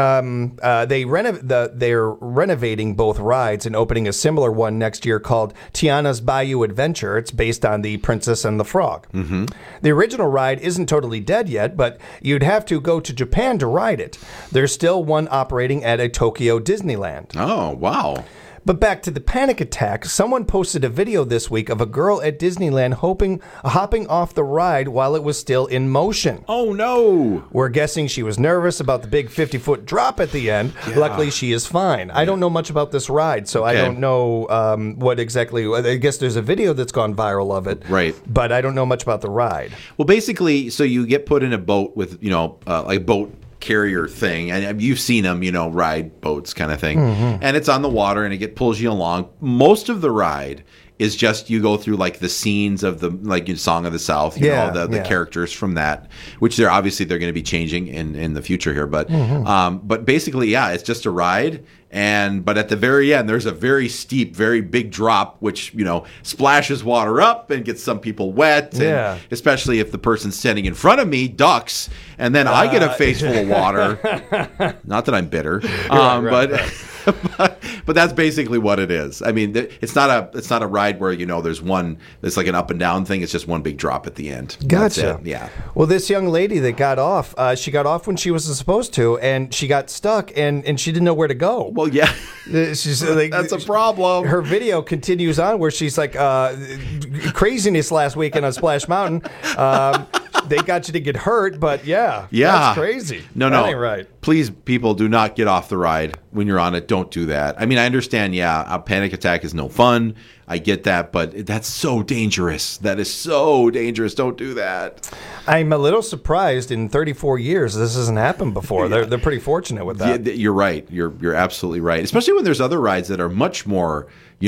They're renovating both rides and opening a similar one next year called Tiana's Bayou Adventure. It's based on The Princess and the Frog. The original ride isn't totally dead yet, but you'd have to go to Japan to ride it. There's still one operating at a Tokyo Disneyland. Oh, wow. But back to the panic attack, someone posted a video this week of a girl at Disneyland hopping off the ride while it was still in motion. Oh, no. We're guessing she was nervous about the big 50-foot drop at the end. Yeah. Luckily, she is fine. I don't know much about this ride, so I don't know what exactly. I guess there's a video that's gone viral of it. Right. But I don't know much about the ride. Well, basically, so you get put in a boat with, like boat carrier thing, and you've seen them, ride boats kind of thing, and it's on the water and it pulls you along. Most of the ride is just you go through like the scenes of the Song of the South, the characters from that, which they're going to be changing in the future here, but basically, it's just a ride. But at the very end, there's a very steep, very big drop, which, splashes water up and gets some people wet. And especially if the person standing in front of me ducks, and then I get a face full of water. Not that I'm bitter, but that's basically what it is. I mean, it's not a ride where there's like an up and down thing. It's just one big drop at the end. Gotcha. Yeah. Well, this young lady that got off, she got off when she wasn't supposed to, and she got stuck, and she didn't know where to go. Well, yeah. She's like, that's a problem. Her video continues on where she's like, craziness last weekend on Splash Mountain. They got you to get hurt, but that's crazy. No, that ain't right. Please, people, do not get off the ride when you're on it. Don't do that. I mean, I understand, a panic attack is no fun. I get that, but that's so dangerous. That is so dangerous. Don't do that. I'm a little surprised in 34 years this hasn't happened before. They're pretty fortunate with that. Yeah, you're right. You're absolutely right. Especially when there's other rides that are much more,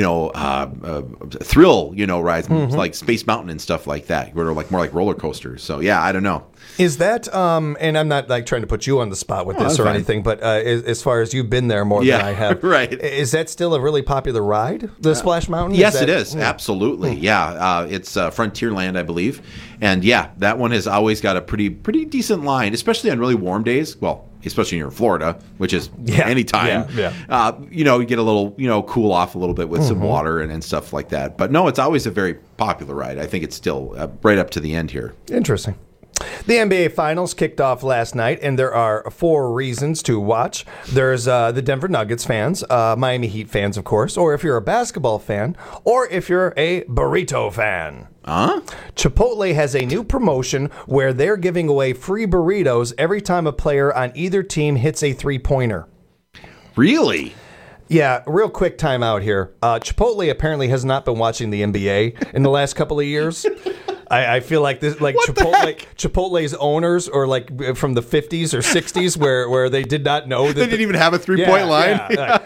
thrill, rides, like Space Mountain and stuff like that, where they're like more like roller coasters. So I don't know. Is that, and I'm not like trying to put you on the spot with this or anything, but as far as you've been there more than I have, right? Is that still a really popular ride, the Splash Mountain? Yes, it is. Absolutely. It's Frontierland, I believe. And that one has always got a pretty decent line, especially on really warm days. Well, especially when you're in Florida, which is anytime. You get a little, cool off a little bit with some water and stuff like that. But no, it's always a very popular ride. I think it's still right up to the end here. Interesting. The NBA Finals kicked off last night, and there are 4 reasons to watch. There's the Denver Nuggets fans, Miami Heat fans, of course, or if you're a basketball fan, or if you're a burrito fan. Chipotle has a new promotion where they're giving away free burritos every time a player on either team hits a three-pointer. Really? Yeah, real quick time out here. Chipotle apparently has not been watching the NBA in the last couple of years. I feel like this, like Chipotle's owners, or like from the 50s or 60s, where they did not know that they didn't even have a 3-point line.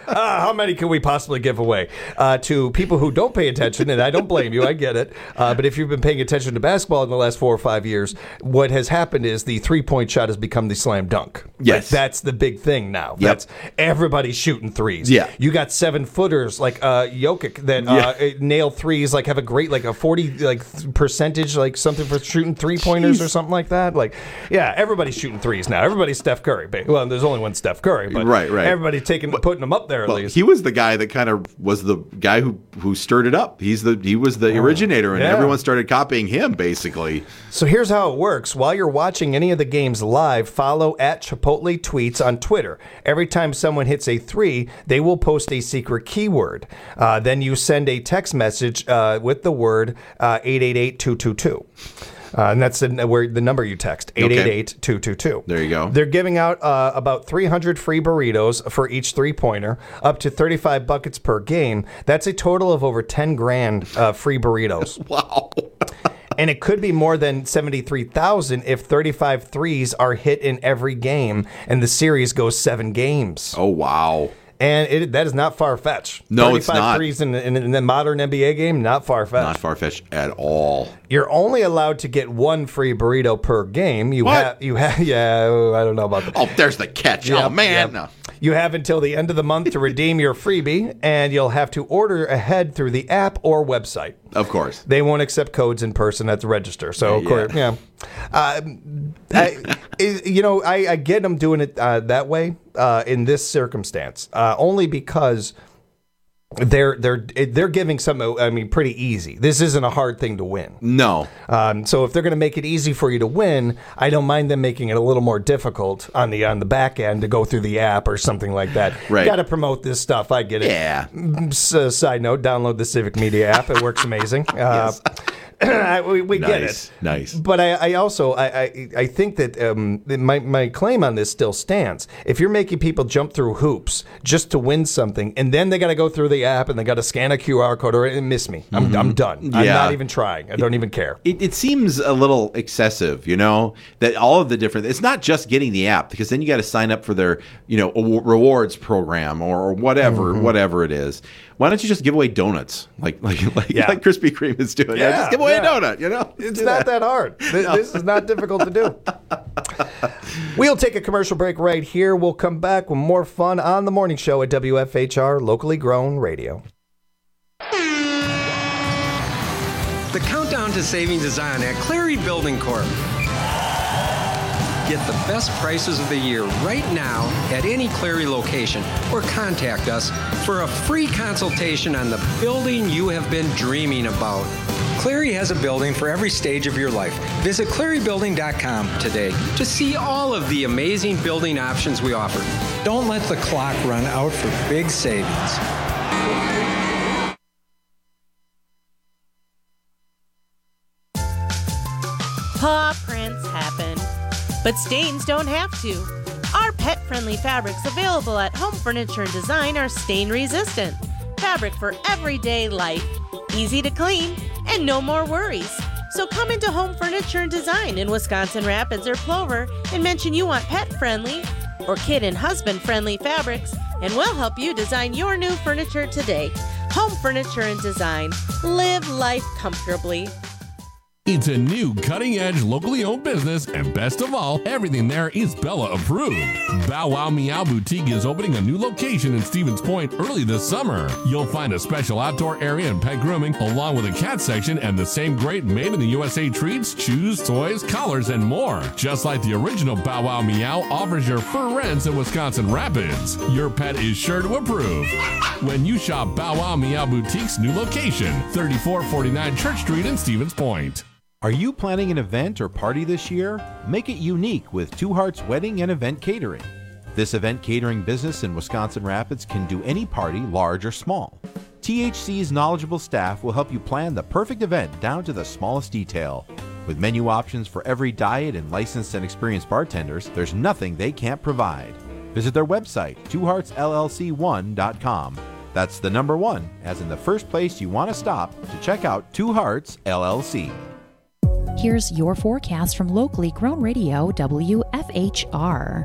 How many can we possibly give away? To people who don't pay attention, and I don't blame you, I get it. But if you've been paying attention to basketball in the last 4 or 5 years, what has happened is the three-point shot has become the slam dunk. Yes. Like, that's the big thing now. Yep. That's everybody's shooting threes. Yeah. You got 7-footers like Jokic that nail threes, like have a great, like a 40 percentage, like something for shooting three-pointers or something like that. Like, yeah, everybody's shooting threes now. Everybody's Steph Curry. Well, there's only one Steph Curry, but right. everybody's putting them up there at least. He was the guy that kind of was the guy who stirred it up. He was the originator, and everyone started copying him, basically. So here's how it works. While you're watching any of the games live, follow @Chipotle Tweets on Twitter. Every time someone hits a 3, they will post a secret keyword. Then you send a text message with the word 888-222. And that's the number you text, 888-222. There you go. They're giving out about 300 free burritos for each three-pointer, up to 35 buckets per game. That's a total of over 10 grand free burritos. Wow. And it could be more than 73,000 if 35 threes are hit in every game and the series goes 7 games. Oh, wow. And that is not far-fetched. No, it's not. 35 threes in the modern NBA game, not far-fetched. Not far-fetched at all. You're only allowed to get 1 free burrito per game. You have, I don't know about that. Oh, there's the catch. Oh, man. Yep. You have until the end of the month to redeem your freebie, and you'll have to order ahead through the app or website. Of course. They won't accept codes in person at the register. So, of course, I get them doing it that way in this circumstance, only because they're giving something, pretty easy. This isn't a hard thing to win. No. So if they're going to make it easy for you to win, I don't mind them making it a little more difficult on the back end to go through the app or something like that. Right. Got to promote this stuff. I get it. Yeah. Side note, download the Civic Media app. It works amazing. Yes. we get it. Nice. But I also think that my claim on this still stands. If you're making people jump through hoops just to win something, and then they got to go through the app and they got to scan a QR code or miss me, I'm done. I'm not even trying. I don't even care. It seems a little excessive, that all of the different. It's not just getting the app, because then you got to sign up for their rewards program or whatever it is. Why don't you just give away donuts like Krispy Kreme is doing? Yeah, just give away a donut. It's not that hard. This is not difficult to do. We'll take a commercial break right here. We'll come back with more fun on the morning show at WFHR, locally grown radio. The countdown to savings is on at Cleary Building Corp. Get the best prices of the year right now at any Cleary location, or contact us for a free consultation on the building you have been dreaming about. Cleary has a building for every stage of your life. Visit clearybuilding.com today to see all of the amazing building options we offer. Don't let the clock run out for big savings. Paw prints happen, but stains don't have to. Our pet-friendly fabrics available at Home Furniture and Design are stain-resistant. Fabric for everyday life, easy to clean, and no more worries. So come into Home Furniture and Design in Wisconsin Rapids or Plover and mention you want pet-friendly or kid and husband-friendly fabrics, and we'll help you design your new furniture today. Home Furniture and Design. Live life comfortably. It's a new cutting-edge, locally owned business, and best of all, everything there is Bella approved. Bow Wow Meow Boutique is opening a new location in Stevens Point early this summer. You'll find a special outdoor area and pet grooming, along with a cat section and the same great made-in-the-USA treats, chews, toys, collars, and more. Just like the original Bow Wow Meow offers your fur rents in Wisconsin Rapids. Your pet is sure to approve when you shop Bow Wow Meow Boutique's new location, 3449 Church Street in Stevens Point. Are you planning an event or party this year? Make it unique with Two Hearts Wedding and Event Catering. This event catering business in Wisconsin Rapids can do any party, large or small. THC's knowledgeable staff will help you plan the perfect event down to the smallest detail. With menu options for every diet and licensed and experienced bartenders, there's nothing they can't provide. Visit their website, twoheartsllc1.com. That's the number 1, as in the first place you want to stop to check out Two Hearts LLC. Here's your forecast from locally grown radio WFHR.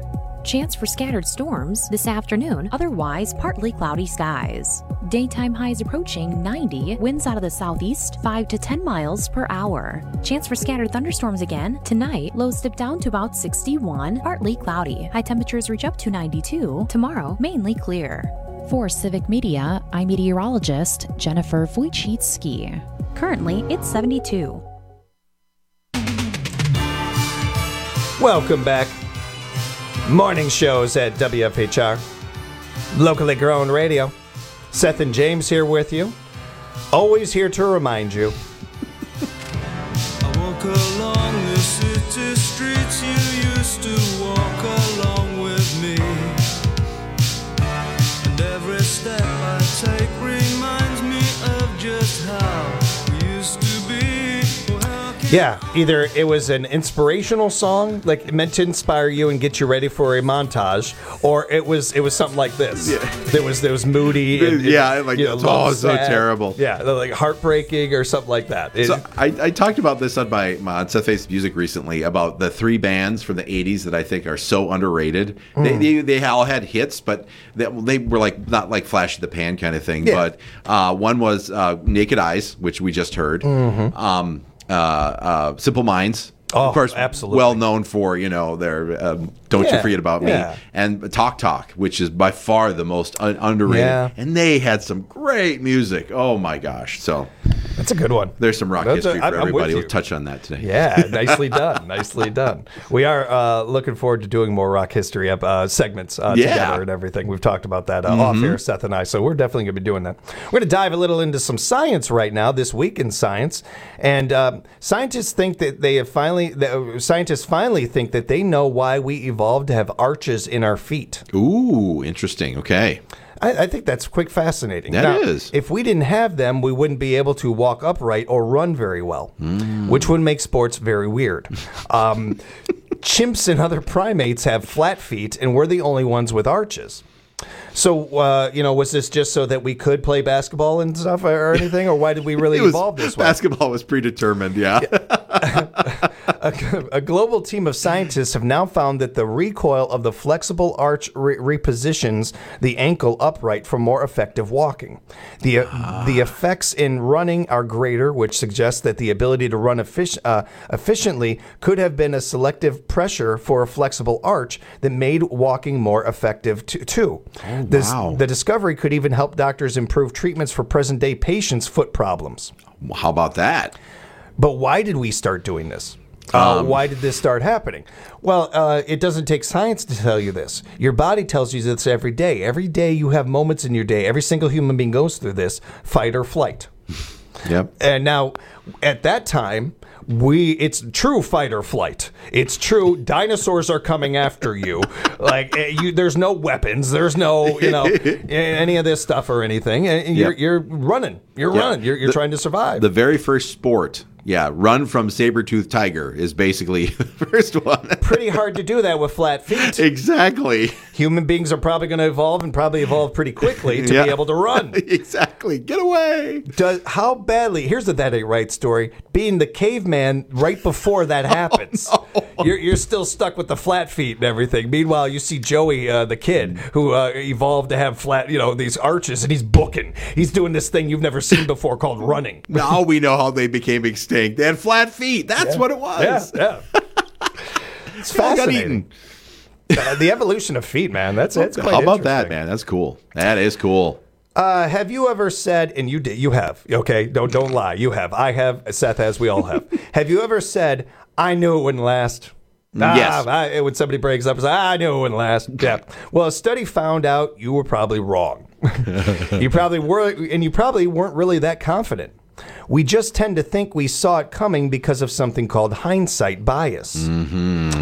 Chance for scattered storms this afternoon, otherwise partly cloudy skies. Daytime highs approaching 90, winds out of the southeast 5 to 10 miles per hour. Chance for scattered thunderstorms again. Tonight, lows dip down to about 61, partly cloudy. High temperatures reach up to 92. Tomorrow, mainly clear. For Civic Media, I'm meteorologist Jennifer Wojcicki. Currently, it's 72. Welcome back. Morning shows at WFHR. Locally grown radio. Seth and James here with you. Always here to remind you. I walk along the city streets you used to walk along with me. And every step I take reminds me of just how we used to be. Yeah, either it was an inspirational song, like meant to inspire you and get you ready for a montage, or it was something like this. Yeah. There was moody. And, so terrible. Yeah, like heartbreaking or something like that. So I talked about this on on Seth Face Music recently about the 3 bands from the 80s that I think are so underrated. They all had hits, but they were like not like flash in the pan kind of thing. Yeah. But one was Naked Eyes, which we just heard. Mm-hmm. Simple Minds, of course, absolutely well known for their "Don't You Forget About Me" and Talk, which is by far the most underrated. Yeah. And they had some great music. Oh my gosh! So that's a good one. There's some rock history for everybody. We'll touch on that today. Yeah, nicely done. Nicely done. We are looking forward to doing more rock history segments together and everything. We've talked about that off air, Seth and I. So we're definitely going to be doing that. We're going to dive a little into some science right now. This week in science, and scientists think that scientists finally think that they know why we evolved to have arches in our feet. Ooh, interesting. Okay. I think that's quick fascinating. That is. If we didn't have them, we wouldn't be able to walk upright or run very well, which would make sports very weird. Chimps and other primates have flat feet, and we're the only ones with arches. So, was this just so that we could play basketball and stuff or anything, or why did we really evolve this way? Basketball was predetermined, yeah. A global team of scientists have now found that the recoil of the flexible arch repositions the ankle upright for more effective walking. The effects in running are greater, which suggests that the ability to run efficiently could have been a selective pressure for a flexible arch that made walking more effective too. The discovery could even help doctors improve treatments for present-day patients' foot problems. How about that? But why did we start doing this? Why did this start happening? Well, it doesn't take science to tell you this. Your body tells you this every day. Every day you have moments in your day. Every single human being goes through this, fight or flight. Yep. And now, at that time, it's true fight or flight. It's true dinosaurs are coming after you. Like there's no weapons. There's no any of this stuff or anything. And you're running. You're running. You're trying to survive. The very first sport. Yeah, run from saber-toothed tiger is basically the first one. Pretty hard to do that with flat feet. Exactly. Human beings are probably going to evolve and probably evolve pretty quickly to be able to run. Exactly. Get away. How badly, here's the That Ain't Right story, being the caveman right before that happens. Oh, no. You're still stuck with the flat feet and everything. Meanwhile, you see Joey, the kid, who evolved to have flat, these arches, and he's booking. He's doing this thing you've never seen before called running. Now we know how they became extinct. They had flat feet. That's what it was. Yeah. It's fascinating. The evolution of feet, man. That's quite interesting. How about that, man? That's cool. That is cool. Have you ever said, and you did, you have, okay? Don't lie. You have. I have. Seth has. We all have. Have you ever said, I knew it wouldn't last? Yes. When somebody breaks up and says, I knew it wouldn't last. Yeah. Well, a study found out you were probably wrong. You probably were, and you probably weren't really that confident. We just tend to think we saw it coming because of something called hindsight bias. Mm-hmm.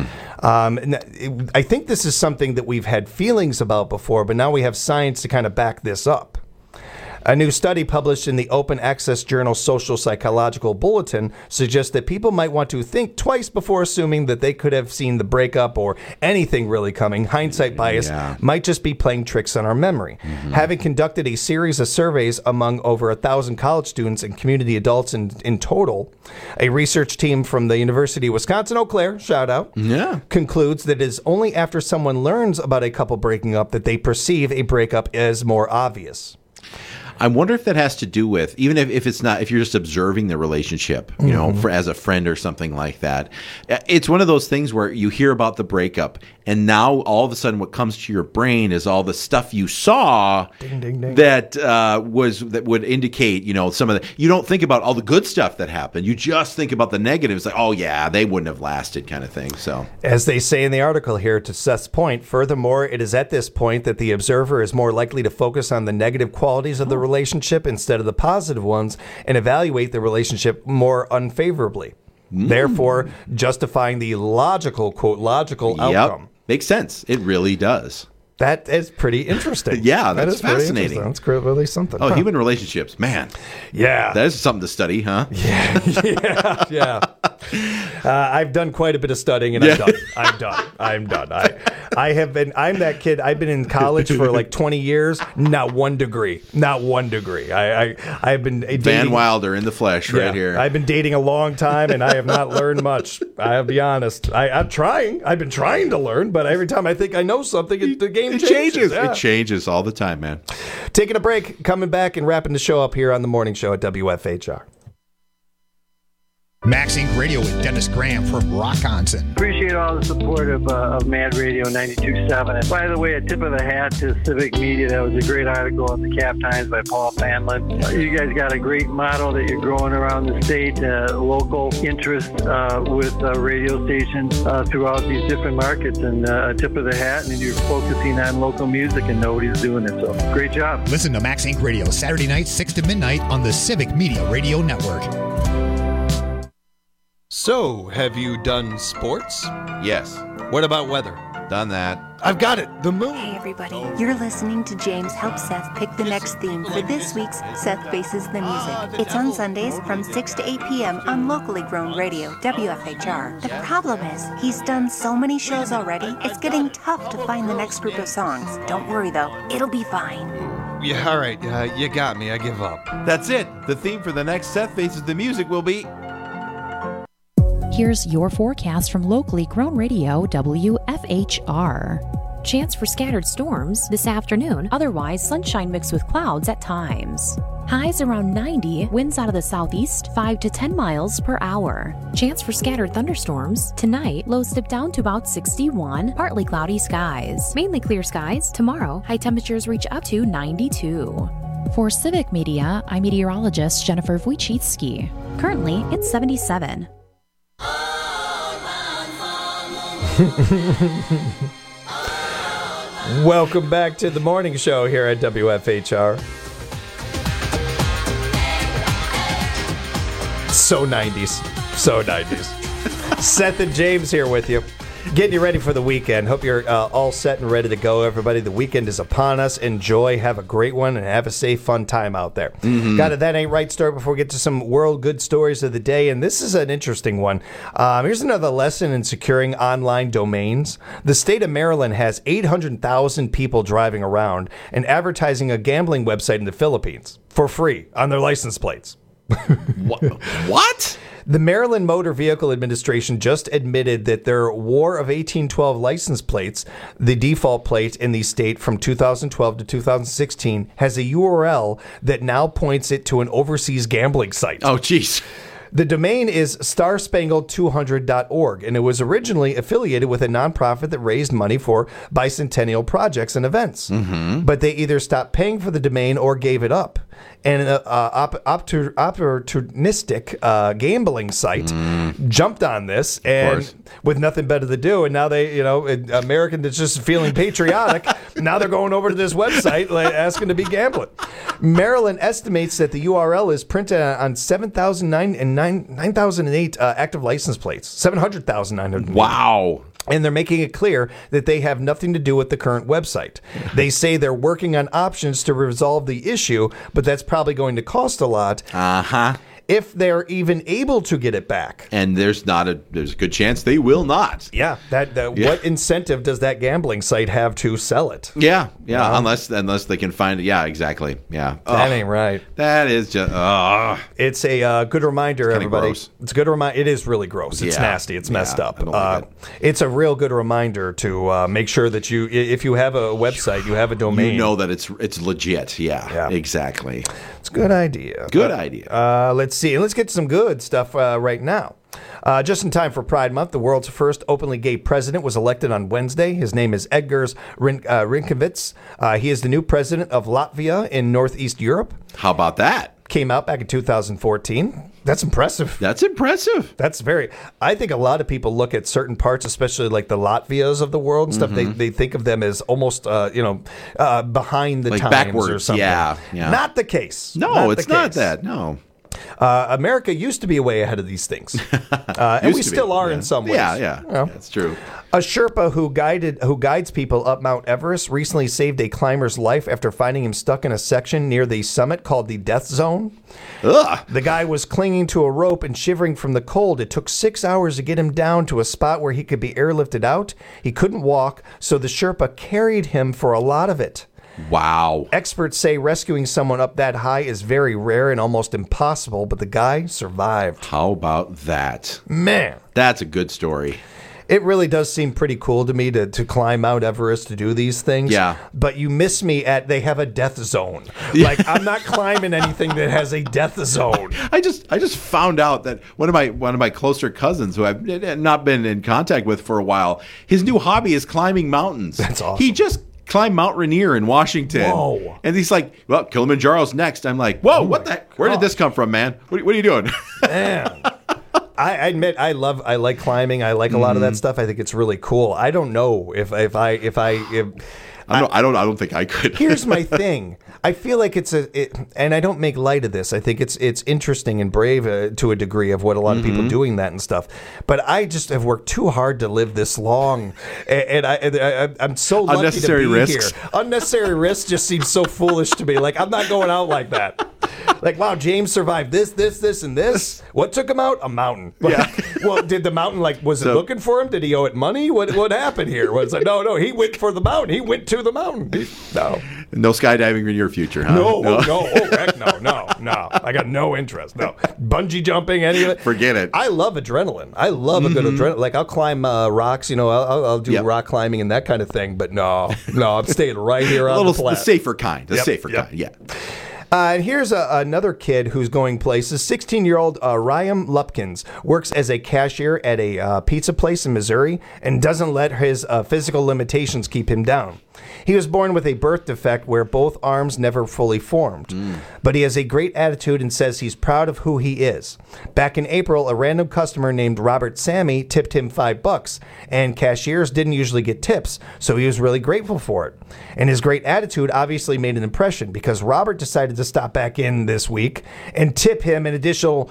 I think this is something that we've had feelings about before, but now we have science to kind of back this up. A new study published in the open access journal Social Psychological Bulletin suggests that people might want to think twice before assuming that they could have seen the breakup or anything really coming. Hindsight bias might just be playing tricks on our memory. Having conducted a series of surveys among over 1,000 college students and community adults in total, a research team from the University of Wisconsin-Eau Claire, shout out, concludes that it is only after someone learns about a couple breaking up that they perceive a breakup as more obvious. I wonder if that has to do with, even if it's not, if you're just observing the relationship, you know, as a friend or something like that. It's one of those things where you hear about the breakup, and now all of a sudden what comes to your brain is all the stuff you saw that would indicate, you know, some of the, you don't think about all the good stuff that happened. You just think about the negatives, like, oh yeah, they wouldn't have lasted kind of thing. So, as they say in the article here, to Seth's point, furthermore, it is at this point that the observer is more likely to focus on the negative qualities of the relationship instead of the positive ones and evaluate the relationship more unfavorably, therefore justifying the logical, quote, logical outcome. Makes sense. It really does. That is pretty interesting. Yeah, that's fascinating. That's really something. Oh, human relationships, man. Yeah. That is something to study, huh? Yeah. I've done quite a bit of studying, and I'm done. I'm that kid. I've been in college for like 20 years. Not one degree. I've been dating, Van Wilder in the flesh right here. I've been dating a long time, and I have not learned much. I'll be honest. I'm trying. I've been trying to learn, but every time I think I know something, the game changes. It changes all the time, man. Taking a break, coming back and wrapping the show up here on the morning show at WFHR. Max Inc. Radio with Dennis Graham from Rockonson. Appreciate all the support of Mad Radio 92.7. By the way, a tip of the hat to Civic Media. That was a great article in the Cap Times by Paul Fanlin. You guys got a great model that you're growing around the state, local interest with radio stations throughout these different markets, and a tip of the hat, and you're focusing on local music and nobody's doing it. So great job. Listen to Max Inc. Radio Saturday night, 6 to midnight on the Civic Media Radio Network. So, have you done sports? Yes. What about weather? Done that. I've got it. The moon. Hey, everybody. You're listening to James help Seth pick the next theme for this week's Seth Faces the Music. It's on Sundays from 6 to 8 p.m. on locally grown radio, WFHR. The problem is, he's done so many shows already, it's getting tough to find the next group of songs. Don't worry, though. It'll be fine. Yeah, all right. You got me. I give up. That's it. The theme for the next Seth Faces the Music will be... Here's your forecast from locally grown radio, WFHR. Chance for scattered storms this afternoon, otherwise sunshine mixed with clouds at times. Highs around 90, winds out of the southeast 5 to 10 miles per hour. Chance for scattered thunderstorms tonight, lows dip down to about 61, partly cloudy skies. Mainly clear skies tomorrow, high temperatures reach up to 92. For Civic Media, I'm meteorologist Jennifer Wojcicki. Currently, it's 77. Welcome back to the morning show here at WFHR. So 90s. Seth and James here with you. Getting you ready for the weekend. Hope you're all set and ready to go, everybody. The weekend is upon us. Enjoy, have a great one, and have a safe, fun time out there. Got a That Ain't Right story before we get to some world good stories of the day, and this is an interesting one. Here's another lesson in securing online domains. The state of Maryland has 800,000 people driving around and advertising a gambling website in the Philippines for free on their license plates. What? The Maryland Motor Vehicle Administration just admitted that their War of 1812 license plates, the default plate in the state from 2012 to 2016, has a URL that now points it to an overseas gambling site. Oh, jeez. The domain is starspangled200.org, and it was originally affiliated with a nonprofit that raised money for bicentennial projects and events. But they either stopped paying for the domain or gave it up. And an opportunistic gambling site jumped on this, and with nothing better to do, and now they, American that's just feeling patriotic, now they're going over to this website asking to be gambling. Maryland estimates that the URL is printed on 7,009 and 9,008 active license plates. 700,900. Wow. And they're making it clear that they have nothing to do with the current website. They say they're working on options to resolve the issue, but that's probably going to cost a lot. If they're even able to get it back. And there's a good chance they will not. Yeah. What incentive does that gambling site have to sell it? Yeah. Unless they can find it. Yeah, exactly. Yeah. That ain't right. That is just. It's a good reminder, everybody. Gross. It's a good reminder. It is really gross. It's nasty. It's messed up. I don't like it. It's a real good reminder to make sure that if you have a website, you have a domain. You know that it's legit. Yeah. Exactly. It's a good idea. Good idea. Let's see. Let's get to some good stuff right now. Just in time for Pride Month, the world's first openly gay president was elected on Wednesday. His name is Edgars Rinkēvičs. He is the new president of Latvia in Northeast Europe. How about that? Came out back in 2014. That's impressive. I think a lot of people look at certain parts, especially like the Latvias of the world and stuff. They think of them as almost, behind the like times backwards. or something. Yeah. Not the case. No, it's not that. No. America used to be way ahead of these things, and we still are in some ways. Yeah, that's true. A Sherpa who guides people up Mount Everest recently saved a climber's life after finding him stuck in a section near the summit called the Death Zone. Ugh. The guy was clinging to a rope and shivering from the cold. It took 6 hours to get him down to a spot where he could be airlifted out. He couldn't walk, so the Sherpa carried him for a lot of it. Wow. Experts say rescuing someone up that high is very rare and almost impossible, but the guy survived. How about that? Man. That's a good story. It really does seem pretty cool to me to climb Mount Everest to do these things. Yeah. But you miss me at they have a death zone. Like, I'm not climbing anything that has a death zone. I just found out that one of my closer cousins who I've not been in contact with for a while, his new hobby is climbing mountains. That's awesome. He just climbed Mount Rainier in Washington. Whoa. And he's like, well, Kilimanjaro's next. I'm like, whoa, what the heck? Where did this come from, man? What are you doing? Man. I admit I like climbing. I like a lot of that stuff. I think it's really cool. I don't know if I don't think I could. Here's my thing. I feel like and I don't make light of this. I think it's interesting and brave to a degree of what a lot of people doing that and stuff. But I just have worked too hard to live this long, and I'm so lucky Unnecessary to be risks. here. Unnecessary risks just seems so foolish to me. Like, I'm not going out like that. Like, wow, James survived this, and this. What took him out? A mountain. Yeah. Well, did the mountain, was it looking for him? Did he owe it money? What happened here? Was it no? He went for the mountain. He went to the mountain. No skydiving in your future, huh? No. Oh, heck no. I got no interest. No. Bungee jumping, any of it. Forget it. I love adrenaline. I love a good adrenaline. Like, I'll climb rocks, I'll do rock climbing and that kind of thing. But no, I'm staying right here on the the safer kind. The safer kind, yeah. And here's another kid who's going places. 16-year-old Ryan Lupkins works as a cashier at a pizza place in Missouri and doesn't let his physical limitations keep him down. He was born with a birth defect where both arms never fully formed. But he has a great attitude and says he's proud of who he is. Back in April, a random customer named Robert Sammy tipped him $5, and cashiers didn't usually get tips, so he was really grateful for it. And his great attitude obviously made an impression because Robert decided to stop back in this week and tip him an additional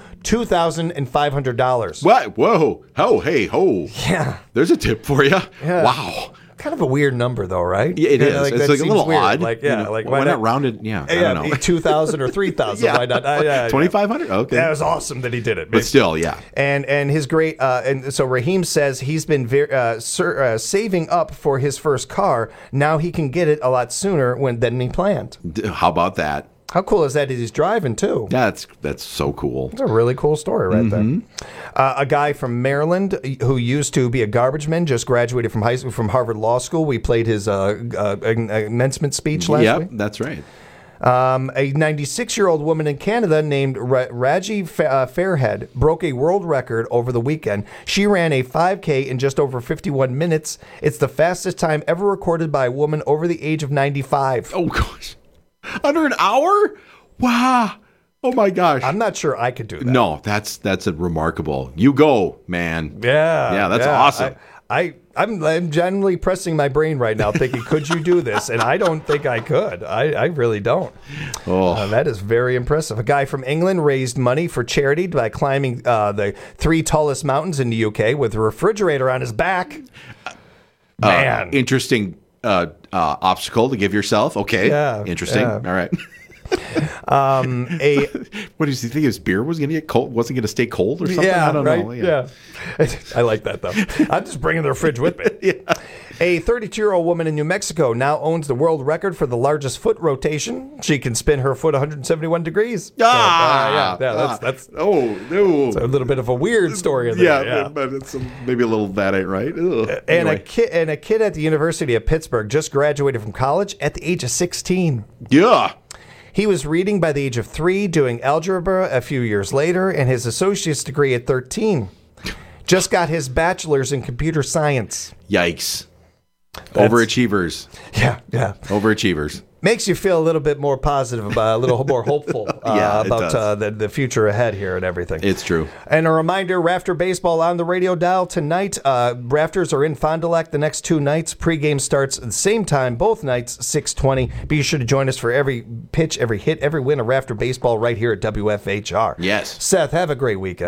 $2,500. What? Whoa. Oh, hey, ho. Yeah. There's a tip for you. Yeah. Wow. Kind of a weird number, though, right? Yeah, it is. It's like a little weird. odd. Why not rounded? Yeah, I don't know. 2,000 or 3,000. Yeah. Why not? 2,500. Okay, that was awesome that he did it. But still, yeah. And his great. And so Raheem says he's been saving up for his first car. Now he can get it a lot sooner than he planned. How about that? How cool is that? He's driving too. That's so cool. It's a really cool story right there. A guy from Maryland who used to be a garbage man just graduated from high school from Harvard Law School. We played his commencement speech last week. Yeah, that's right. A 96-year-old woman in Canada named Raji Fairhead broke a world record over the weekend. She ran a 5K in just over 51 minutes. It's the fastest time ever recorded by a woman over the age of 95. Oh, gosh. Under an hour? Wow. Oh, my gosh. I'm not sure I could do that. No, that's a remarkable. You go, man. Yeah. Yeah, that's awesome. I'm genuinely pressing my brain right now thinking, could you do this? And I don't think I could. I really don't. That is very impressive. A guy from England raised money for charity by climbing the 3 tallest mountains in the UK with a refrigerator on his back. Man. Interesting obstacle to give yourself. Okay. Yeah, Interesting. yeah. All right. What does he think? His beer was going to get cold? Wasn't going to stay cold or something? Yeah, I don't right? know. Yeah. I like that, though. I'm just bringing the fridge with me. A 32-year-old woman in New Mexico now owns the world record for the largest foot rotation. She can spin her foot 171 degrees. That's that's no. It's a little bit of a weird story in there. Yeah, but it's maybe a little that ain't right. Ugh. And a kid at the University of Pittsburgh just graduated from college at the age of 16. Yeah. He was reading by the age of 3, doing algebra a few years later, and his associate's degree at 13. Just got his bachelor's in computer science. Yikes. Overachievers. Yeah. Overachievers. Makes you feel a little bit more positive, about, a little more hopeful about the future ahead here and everything. It's true. And a reminder, Rafter Baseball on the radio dial tonight. Rafters are in Fond du Lac the next 2 nights. Pre-game starts at the same time, both nights, 6:20. Be sure to join us for every pitch, every hit, every win of Rafter Baseball right here at WFHR. Yes. Seth, have a great weekend.